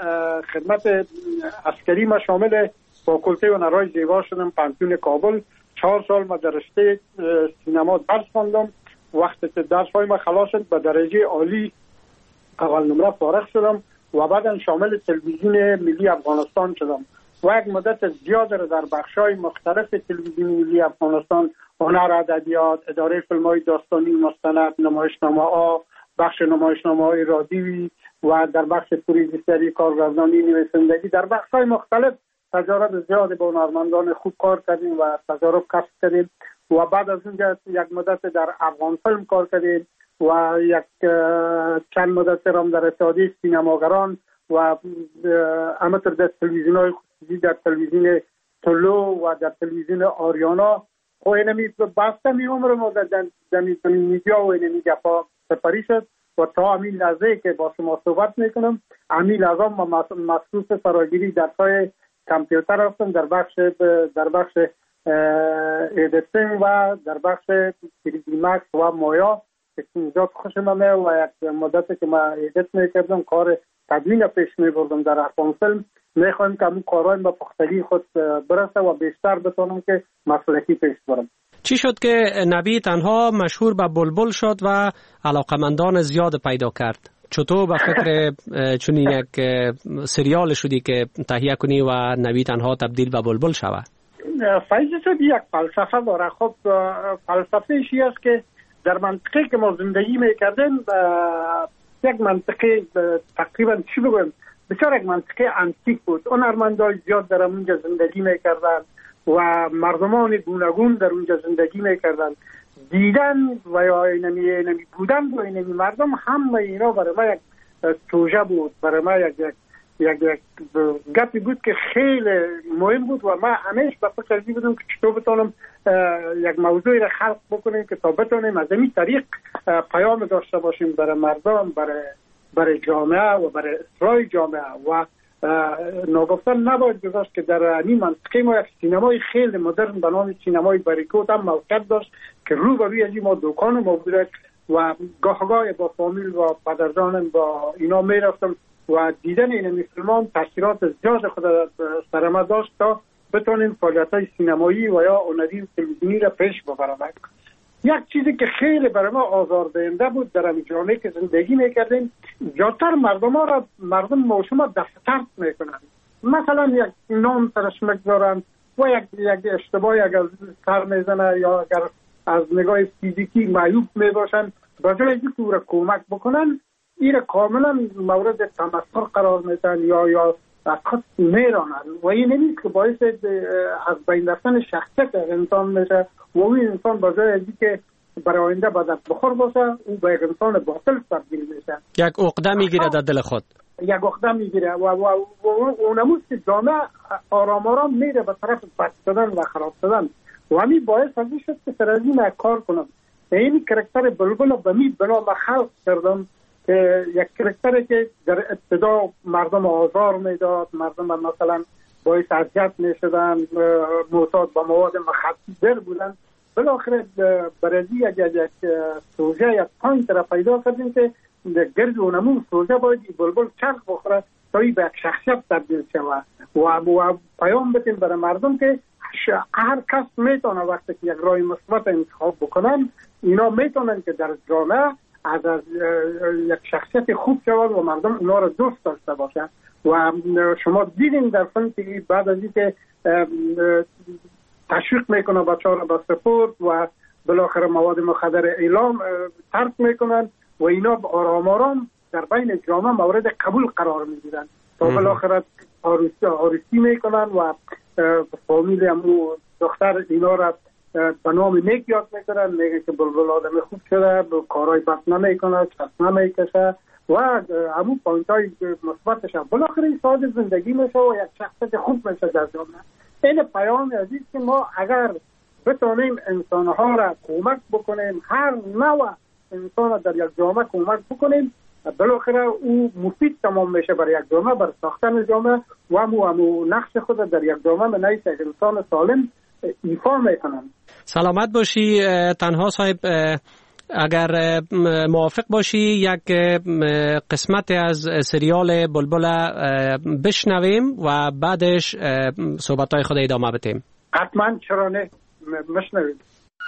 خدمت عسکری ما شامل فاکولته هنرهای زیبا شدم پانتون کابل. چهار سال ما در رشته سینما درس خواندم. وقتی که درس های ما خلاص شد به درجه عالی اول نمره فارغ شدم و بعد شامل تلویزیون ملی افغانستان شدم و یک مدت زیاد را در بخش‌های مختلف تلویزیون ملی افغانستان، هنر، ادبیات، اداره فیلم‌های داستانی، مستند، نمایشنامه‌ها، بخش نمایشنامه‌های رادیویی و در بخش پروژه‌سازی، کارگردانی، نویسندگی، در بخش‌های مختلف تجارب زیادی با هنرمندان خوب کار کردیم و تجارب کسب کردیم و بعد از اونجا یک مدت در افغان فیلم کار کردیم و یک چند مدت هم در اتحادیه سینماگران و همینطور در تلویزیون‌های خصوصی، در تلویزیون تولو و در تلویزیون آریانا. خب اینمی بسته می عمر ما در میدیا و اینمی گفا سپری شد و تا همین لحظه که با شما صحبت میکنم همین لحظه ما مخصوص فراگیری در پای کامپیوتر هستم، در بخش در بخش ایدیتینگ و در بخش تری دی مکس و مایا که اینجا خوشم میاد و یک مدتی که ما ایدیت میکردم کار تدوین پیش میبردم در افغان فیلم. میخوایم که همون کارهای با پختگی خود برسه و بیشتر بتونم که مسلکی پیش برم. چی شد که نبی تنها مشهور به بلبل شد و علاقمندان زیاد پیدا کرد؟ چطور به فکر چنین یک سریال شدی که تهیه کنی و نبی تنها تبدیل به بلبل شود؟ فایده شد یک فلسفه داره. خب فلسفه ایشی است که در منطقه که ما زندگی میکردیم یک منطقه تقریبا چی بگویم بسیار یک منطقه انتیک بود. هنرمندان زیاد در اونجا زندگی میکردن و مردمان گوناگون در اونجا زندگی میکردن دیدن و یا اینمی اینمی بودن با اینمی مردم همه اینا برای ما یک توجه بود، برای ما یک یک یک یک گپی بود که خیلی مهم بود و ما همیشه به فکر بودم که چطور بتونم یک موضوعی را خلق بکنیم که تا بتونیم از این طریق پیام داشته باشیم برای مردم، برای برای جامعه و برای اصلاح جامعه. و ناگفتن نباید گذاشت که در این منطقه ما یک سینمای خیلی مدرن به نام سینمای بریکوت هم موقعیت داشت که رو به روی از این ما دکان ما بودک و گاهگاه با فامیل و پدرجانم با اینا می رفتم و دیدن این فیلمان تاثیرات زیاد خود سر ما داشت تا بتونیم فعالیت‌های سینمایی و یا هنری تلویزیونی را پیش ببریم. یک چیزی که خیلی برای ما آزاردهنده بود در این جامعه که زندگی میکردیم، زیادتر مردم ها را مردم ما شما دفتر میکنن، مثلا یک نام سرش میگذارن و یک یک اشتباهی اگر سر میزنه یا اگر از نگاه فیزیکی معیوب میباشن، بجای اینکه او را کمک بکنن این را کاملا مورد تمسخر قرار میدن یا یا از خود میرانن و این نیست که باعث از بین رفتن شخصیت انسان میشه و اون انسان بجای از اینکه برای آینده با دست بخور باشه او به یک انسان باطل تبدیل میشه، یک عقده میگیره در دل خود، یک عقده میگیره و و اونموز که جامعه آرام آرام میره به طرف بد شدن و خراب شدن و همین باعث از این شد که سر از این کار کنم. این کرکتر بلبل به می بنا به خلق کردم که یک کرکتری که در ابتدا مردم آزار میداد، مردم مثلا باعث اذیت میشدن، معتاد به مواد مخدر بودن، بالاخره برای یک یک سوژه یک پوینت را پیدا کردیم که گرد اونمون سوژه باید بلبل چرخ بخوره تا به یک شخصیت تبدیل شود و و پیام بدیم برای مردم که هر کس میتونه وقتی که یک راه مثبت انتخاب بکنن اینا میتونن که در جامعه از, از یک شخصیت خوب شود و مردم اونا را دوست داشته باشن. و شما دیدین در فیلم که بعد از اینکه تشویق میکنه بچه‌ها را به سپورت و بالاخره مواد مخدر اعلام ترک میکنن و اینا آرام آرام در بین جامعه مورد قبول قرار میگیرن تا بالاخره عروسی عروسی میکنن و فامیل همو دختر اینا را به نام نیک یاد میکنن، میگه که بلبل آدم خوب شده، کارهای بد نمیکنه، چشم نمیکشه و همو پوینت های مثبتش هم بالاخره ساز زندگی میشه و یک شخصیت خوب میشه در جامعه. این پیام عزیز که ما اگر بتونیم انسانها را کمک بکنیم، هر نوع انسان در یک جامعه کمک بکنیم، بالاخره او مفید تمام میشه برای یک جامعه، برای ساختن جامعه و همو همو نقش خود در یک جامعه من یک انسان سالم ایفا میکنم. سلامت باشی. تنها صاحب اگر موافق باشی یک قسمت از سریال بلبل بشنویم و بعدش صحبت‌های خود ادامه بدیم. حتما، چرا نه، بشنویم.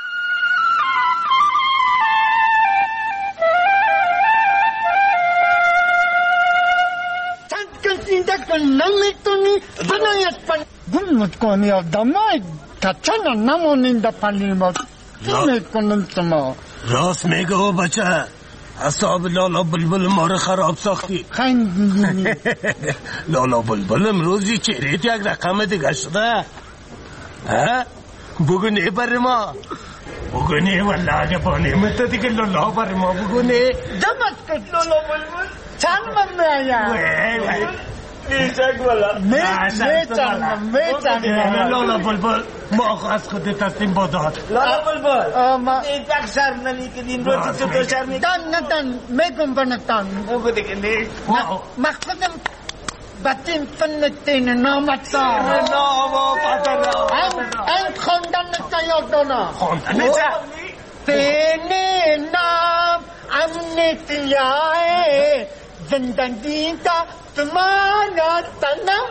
نمیتونی بنایت پن گل کنی آدمای کچانا نمونین در پنیر ما نمیکنن شما. راست میگه و بچه، حساب لالا بلبل ما رو خراب ساختی. خیلی لالا بلبل امروزی چهرهت یک رقم دیگه شده. ها؟ بگونه بر ما بگونه والله جبانه مت دیگه لالا بر ما بگونه. دمت کن لالا بلبل چند من میایم میچک والا میچن میچن لالا بلبل ما از خود تصمیم باداد. لالا بلبل این تک شرم نمیکنین روزی تو تو شرم میکنین تن نتن میگم بنتن بگو دیگه نیست مقصدم بطیم فنتین نامتا ناما پتنا این خوندن نتا یاد دانا خوندن نتا تینی نام امنیتیائے زندگی کا تمہارا تنم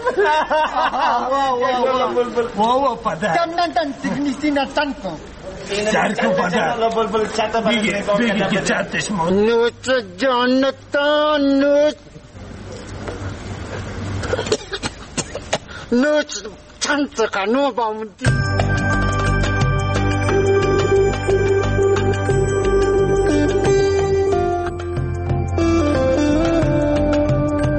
واو واو پدا تن تن تکنیسی نہ تن کو چار کو پدا بلبل چاتا بگی بگی کی چاتش مون نوچ جانتا نوچ نوچ چانس قانو بامدی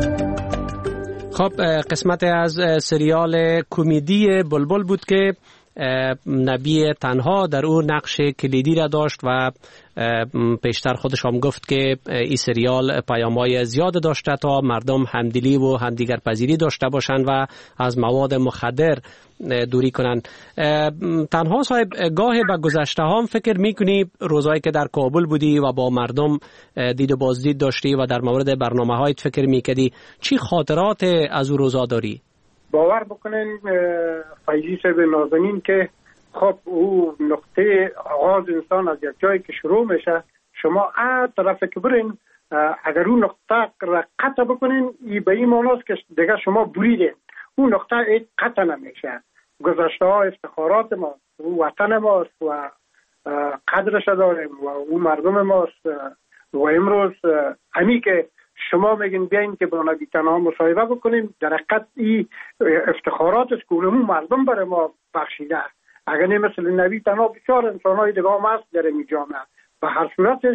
خب قسمت از سریال کمدی بلبل بود که نبی تنها در او نقش کلیدی را داشت و پیشتر خودش هم گفت که این سریال پیام‌های زیاد داشته تا مردم همدلی و همدیگر پذیری داشته باشند و از مواد مخدر دوری کنند. تنها صاحب گاهی به گذشته هم فکر میکنی روزایی که در کابل بودی و با مردم دید و بازدید داشتی و در مورد برنامه هایت فکر میکردی، چی خاطرات از او روزا داری؟ باور بکنین فیضی صاحب نازنین که خب او نقطه آغاز انسان از یک جایی که شروع میشه، شما ا طرف که برین اگر اون نقطه را قطع بکنین ای به این معناست که دیگه شما بریدین، اون نقطه ای قطع نمیشه. گذشته ها افتخارات ما، او وطن ماست و قدرش داریم و او مردم ماست و امروز همی که شما میگین بیاین که با نبی تنها مصاحبه بکنیم، در حقیقت این افتخارات است که اونمون مردم برای ما بخشیده. اگر نه مثل نبی تنها بسیار انسانهای دیگه هم هست در این جامعه و هر صورتش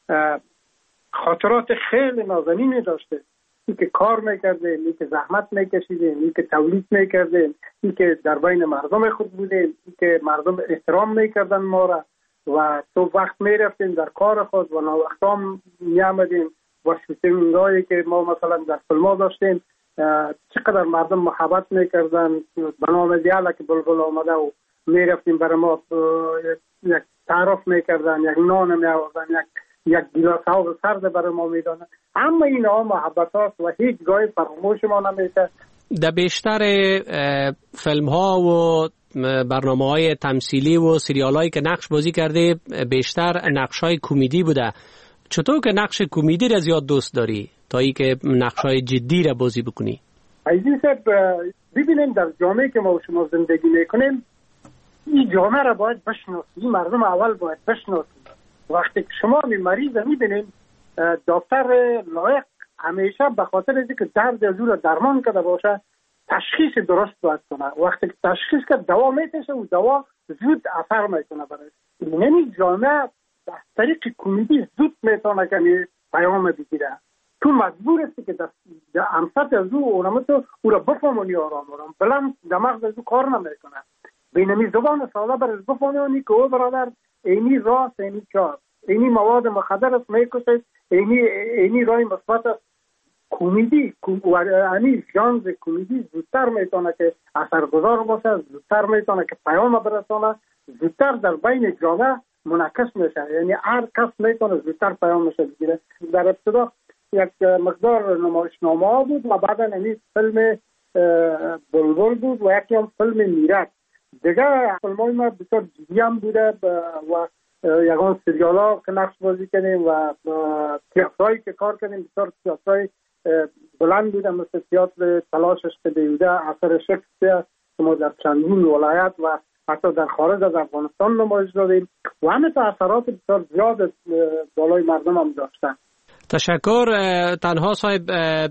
خاطرات خیلی نازنینی داشته. این که کار میکردیم، این که زحمت میکشیدیم، این که تولید میکردیم، این که در بین مردم خود بودیم، این که مردم احترام میکردن ما را و تو وقت میرفتیم در کار خود و ناوقت هم میامدیم و شوتینگایی که ما مثلا در فیلم داشتیم چقدر مردم محبت میکردن. به نام دیالا که بلبل آمده و میرفتیم برای ما یک تعارف میکردن، یک نان میآوردن، یک یک گیلاس آب سرد برای ما میدادن. اما اینا محبت هاست و هیچ گاهی فراموش ما نمیشه. در بیشتر فیلم ها و برنامه های تمثیلی و سریال هایی که نقش بازی کرده بیشتر نقش های کمدی بوده. چطور که نقش کمدی را زیاد دوست داری تا ای که نقش های جدی را بازی بکنی؟ عزیز صاحب ببینیم در جامعه که ما شما زندگی میکنیم این جامعه را باید بشناسیم، این مردم اول باید بشناسیم. وقتی که شما می مریض میبینیم دکتر لایق همیشه به خاطر اینکه درد از او را درمان کرده باشه تشخیص درست باید کنه. وقتی که تشخیص کرد دوا میتشه و دوا زود اثر میکنه برای یعنی جامعه از طریق کمدی زود میتونه که پیام بگیره. تو مجبور هستی که در امسط از او اونم تو او را بفهمونی آرام آرام بلند دماغ از او کار نمیکنه. بینمی زبان ساده برش بفهمونی که او برادر اینی راست اینی چار اینی مواد مخدر است میکشید، اینی اینی رای مثبت است. کمدی یعنی ژانر کمدی زودتر میتونه که اثرگذار باشه، زودتر میتونه که پیام برسونه، زودتر در بین جامعه منعکس میشه. یعنی هر کس میتونه زودتر پیامش بگیره. در ابتدا یک مقدار نمایشنامه بود و بعدا این فیلم بلبل بود و یکی هم فیلم میرک. دیگه فیلمای ما بسیار جدی هم بوده و یکان سریال ها که نقش بازی کنیم و تیاترهایی که کار کنیم بسیار تیاترهای بلند بوده مثل تیاتر تلاشش که بیوده اثر شکسپیر که ما در چندین ولایت و حتی در خارج از افغانستان نمایش دادیم و همه تا اثرات بسیار زیاد بالای مردم هم داشتن. تشکر. تنها صاحب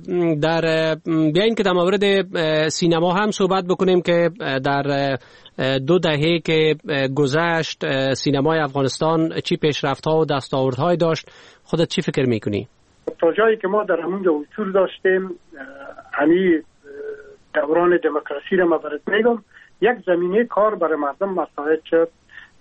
در بیاین که در مورد سینما هم صحبت بکنیم که در دو دهه که گذشت سینمای افغانستان چی پیشرفت‌ها و دستاوردهای داشت، خودت چی فکر میکنی؟ تا جایی که ما در همونجا حضور داشتیم همی دوران دموکراسی را ما برات میگم یک زمینه کار برای مردم مساعد شد.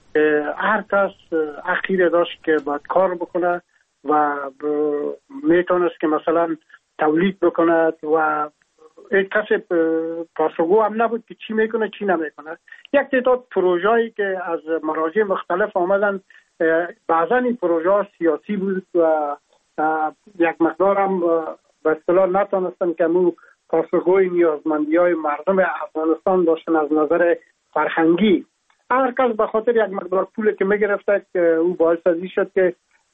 هر کس اخیره داشت که باید کار بکنه و میتونست که مثلا تولید بکند و یک کسی پاسخگو هم نبود که چی میکنه چی نمیکنه. یک تعداد پروژه‌ای که از مراجع مختلف آمدن بعضا این پروژه سیاسی بود و یک مقدار هم به اصطلاح نتونستن که مو پاسخگوی نیازمندی‌های مردم افغانستان داشتن از نظر فرهنگی. هر کس به خاطر یک مقدار پول که میگرفته که او باعث ازی شد که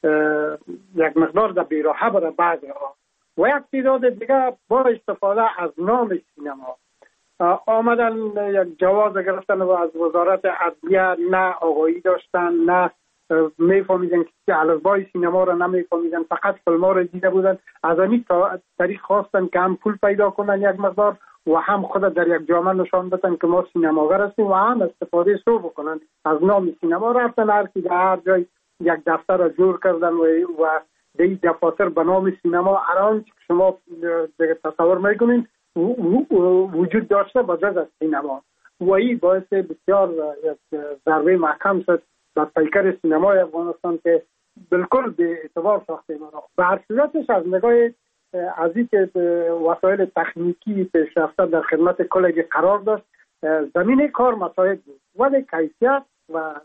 یک مقدار در بیراهه برای بعضی ها و یک تعداد دیگه با استفاده از نام سینما آمدن یک جواز گرفتن و از وزارت عدلیه نه آگاهی داشتن نه میفهمیدن که الفبای سینما را نمیفهمیدن، فقط فیلم ها را دیده بودن. از همین طریق خواستن که هم پول پیدا کنن یک مقدار و هم خود در یک جامعه نشان بدن که ما سینماگر هستیم و هم استفاده سو بکنن از نام سینما. رفتن هر کی در هر جای یک دفتر را جور کردن و و دی دفاتر به نام سینما الان که شما تصور میکنین وجود داشته با جز از سینما. و این باعث بسیار یک ضربه محکم شد در پیکر سینمای افغانستان که بالکل به اعتبار ساخته ما. به هر صورتش از نگاه از اینکه وسایل تکنیکی پیشرفته در خدمت کلگی قرار داشت، زمین کار مساعد بود، ولی کیفیت و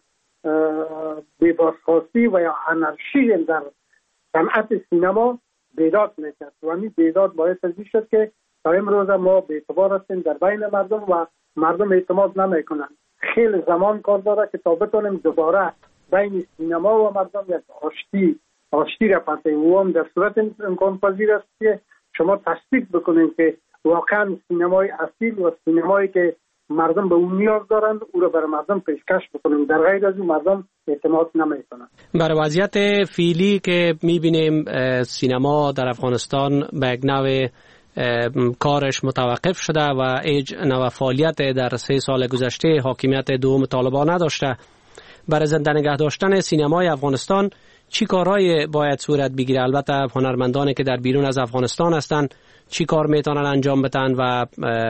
بی‌بازخواستی و یا انارشی در صنعت سینما بیداد میکرد و همین بیداد باعث از این شد که تا امروز ما به اعتبار هستیم در بین مردم و مردم اعتماد نمیکنند. خیلی زمان کار داره که تا بتونیم دوباره بین سینما و مردم یک آشتی آشتی را پسیم و هم در صورت امکان پذیر است که شما تصدیق بکنید که واقعا سینمای اصیل و سینمایی که مردم به اون نیاز دارند او را برای مردم پیشکش بکنیم، در غیر از اون مردم اعتماد نمیکنند. برای وضعیت فعلی که میبینیم سینما در افغانستان به یک نوع کارش متوقف شده و هیچ نوع فعالیت در سه سال گذشته حاکمیت دوم طالبان نداشته. برای زنده نگه داشتن سینمای افغانستان چی کارهای باید صورت بگیره؟ البته هنرمندانی که در بیرون از افغانستان هستند چی کار میتونن انجام بدن و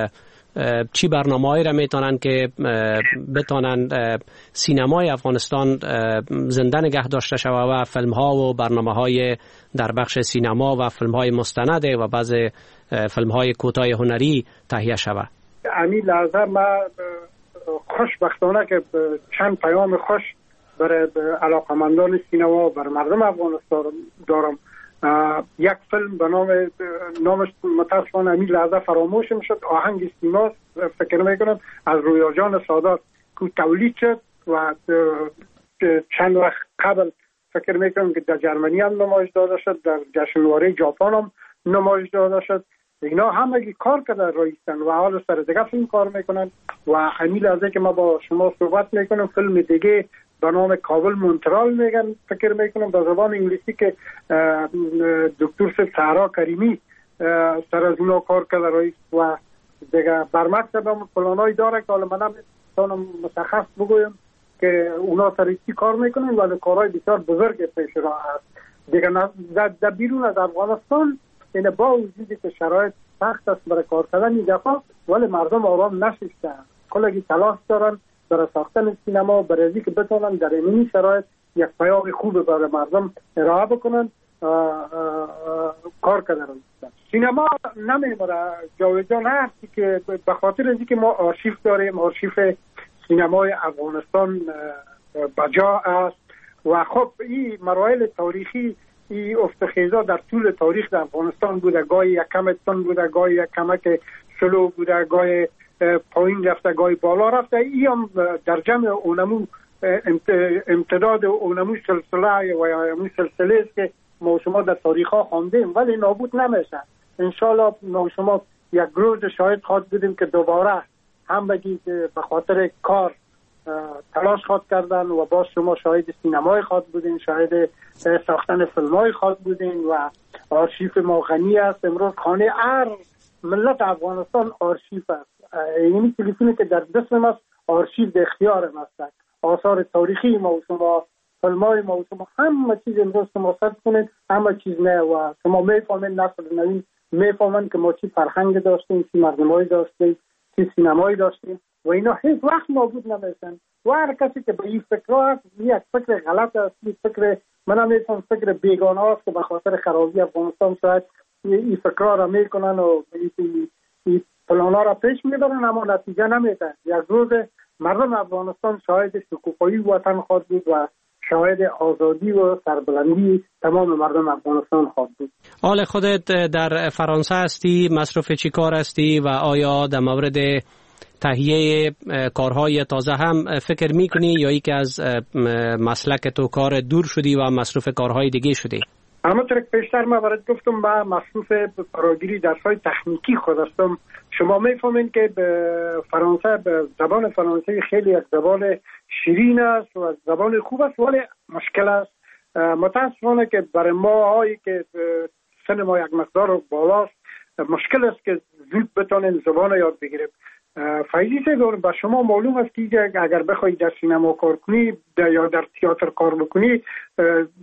چی برنامه‌ای را میتونن که بتونن سینمای افغانستان زنده نگه داشته شود و فیلم ها و برنامه های در بخش سینما و فیلم های مستند و بعض فیلم های کوتاه هنری تهیه شود؟ امی لحظه ما خوشبختانه که چند پیام خوش برای علاقمندان سینما برای مردم افغانستان دارم. یک فیلم به نام نامش متاسفانه امی لحظه فراموش میشد، آهنگ سیما فکر میکنم از رویا جان سادات که تولید شد و چند وقت قبل فکر میکنم که در جرمنی هم نمایش داده شد، در جشنواره ژاپن هم نمایش داده شد. اینا همگی کار کرده رایستن و حال سر دیگه فیلم کار میکنن و امی لحظه که ما با شما صحبت میکنم فیلم دیگه به نام کابل مونترال میگن فکر میکنم به زبان انگلیسی که دکتر سهرا کریمی سر از اونا کار کرده رئیس و دیگه برمکس هم پلانای داره که حالا من هم متخصص بگویم که اونا سر چی کار میکنن ولی کارهای بسیار بزرگ پیش را هست دیگه. در بیرون از افغانستان این با وجودی که شرایط سخت است برای کار کردن این دفعه ولی مردم آرام نشستن، کلگی تلاش دارن برای ساختن سینما، برای اینکه که بتونن در این شرایط یک پیام خوب برای مردم ارائه بکنن کار کردن. سینما نمیمونه جاویدان هستی که به خاطر اینکه ما آرشیو داریم، آرشیو سینمای افغانستان بجا است و خب این مراحل تاریخی این افتخیزا در طول تاریخ در افغانستان بوده، گاهی یک کم تن بوده، گاهی یک کمک سلو بوده، گاهی پایین رفته، گاهی بالا رفته. این هم در جمع اونمو امتداد اونمو سلسله و یا امو سلسله است که ما شما در تاریخ ها خواندیم ولی نابود نمیشه. انشالله ما شما یک روز شاید خواهد بودیم که دوباره هم بگید به خاطر کار تلاش خواهد کردن و باز شما شاهد سینمای خواهد بودین، شاهد ساختن فیلمای خواهد بودین و آرشیف ما غنی است. امروز خانه هر ملت افغانستان آرشیف است. یعنی تلفنی که در دست ما است آرشیف در اختیار ما است. آثار تاریخی ما و شما، فیلمای ما و شما، همه چیز امروز شما سرچ کنید، همه چیز نه و شما میفهمید، نسل نوین میفهمند که ما چی فرهنگ داشتیم، چی مردمایی داشتیم، چی سینمایی داشتیم و اینا هیچ وقت نابود نمیشن. و هر کسی که به این فکر هست یک فکر غلط است، یک فکر من میفهم فکر بیگانه است که به خاطر خرابی افغانستان شاید این فکرها را میکنن و این پلانا را پیش میبرن اما نتیجه نمیده. یک روز مردم افغانستان شاهد شکوفایی وطن خواهد بود و شاهد آزادی و سربلندی تمام مردم افغانستان خواهد بود. حال خودت در فرانسه هستی، مصروف چی کار هستی و آیا در مورد تهیه کارهای تازه هم فکر میکنی یا ای که از مسلک تو کار دور شدی و مصروف کارهای دیگه شدی؟ همونطور که پیشتر من برات گفتم با مصروف فراگیری درس‌های تکنیکی خود هستم. شما میفهمین که به فرانسه به زبان فرانسه خیلی یک زبان شیرین است و زبان خوب است ولی مشکل است. متاسفانه که برای ما هایی که سن ما یک مقدار بالاست مشکل است که زود بتونیم زبان یاد بگیریم. فایده داره به شما معلوم است که اگر بخوای در سینما کار کنی یا در تئاتر کار بکنی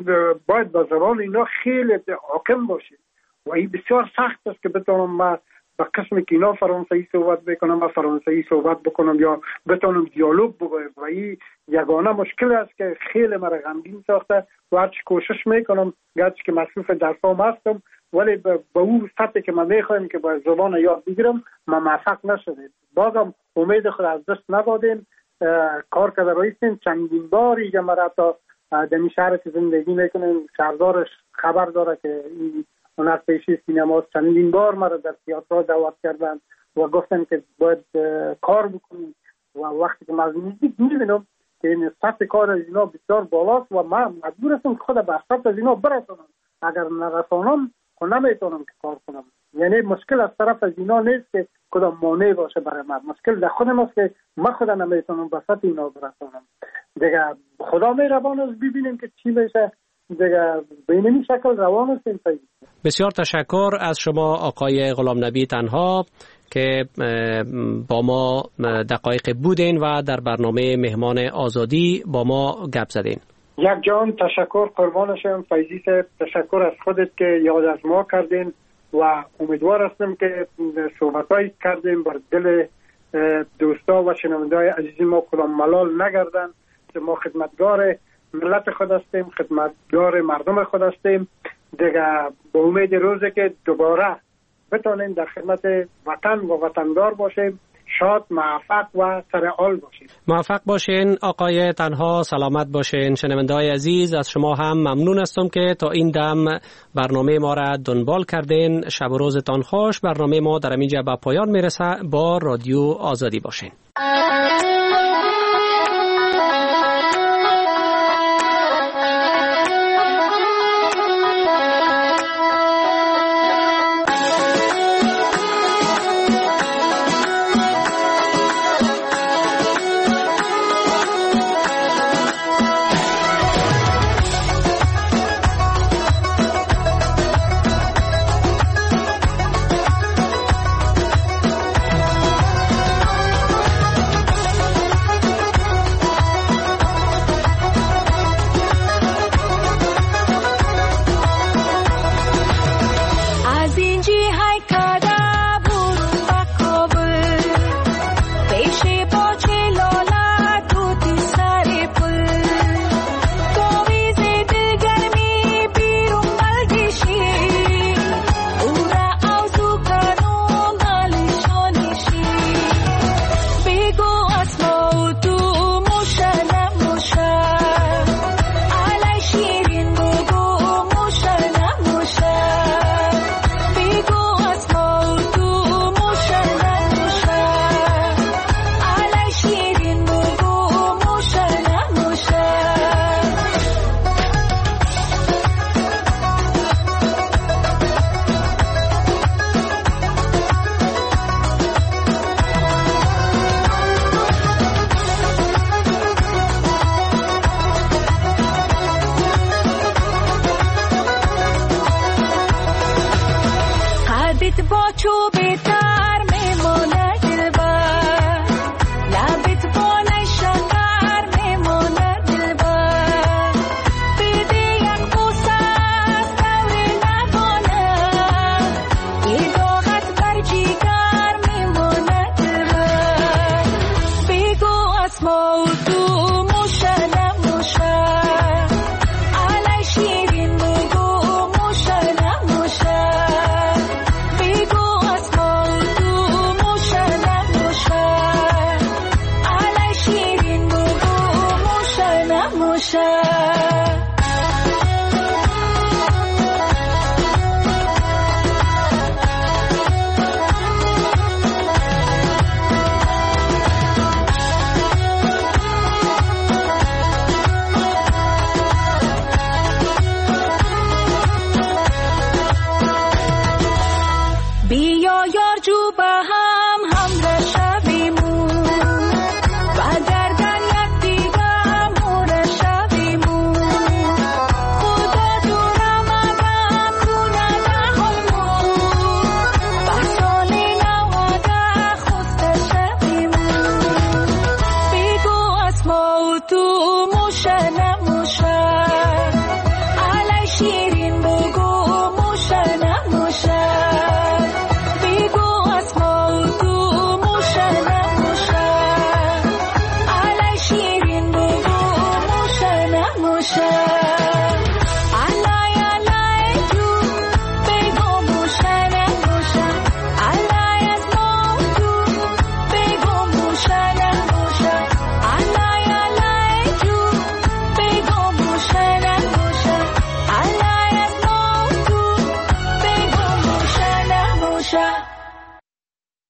باید به زبان اینا خیلی حاکم باشی و این بسیار سخت است که بتونم ما به قسم که اینا فرانسوی صحبت بکنم و فرانسوی صحبت بکنم یا بتونم دیالوگ بگویم و این یگانه مشکل است که خیلی مرا غمگین ساخته و هرچی کوشش میکنم گرچه که مصروف درسام هستم ولی به اون سطحی که من میخوایم که با زبان یاد بگیرم ما موفق نشدیم. بازم امید خود از دست ندادیم، کار کرده رایستیم. چندین بار اینجا مرا تا دمی شهر که زندگی میکنیم شهردارش خبر داره که این هنرپیشه سینما چندین بار مرا در تئاتر دعوت کردن و گفتن که باید کار بکنیم و وقتی که من نزدیک میبینم که این سطح کار از اینا بسیار بالاست و من مجبور هستم خود به سطح از اینا برسانم. اگر نرسانم خود نمیتونم که کار کنم. یعنی مشکل از طرف از اینا نیست که کدام مانع باشه برای من، مشکل در خودم است که من خود نمیتونم به سطح اینا برسانم. دیگه خدا مهربان است ببینیم که چی میشه. دیگه به این شکل روان است. بسیار تشکر از شما آقای غلام نبی تنها که با ما دقایق بودین و در برنامه مهمان آزادی با ما گپ زدین. یک جان تشکر قربانشم فیضی صاحب، تشکر از خودت که یاد از ما کردین و امیدوار هستم که صحبتایی کردیم بر دل دوستا و شنونده‌های عزیز ما کدام ملال نگردن. ما خدمتگار ملت خود هستیم، خدمتگار مردم خود هستیم. دیگه با امید روزی که دوباره بتونیم در خدمت وطن و وطندار باشیم، شاد، موفق و سرحال باشیم. موفق باشین آقای تنها، سلامت باشین. شنونده‌های عزیز از شما هم ممنون هستم که تا این دم برنامه ما را دنبال کردین. شب و روزتان خوش. برنامه ما در اینجا به پایان میرسه. با رادیو آزادی باشین.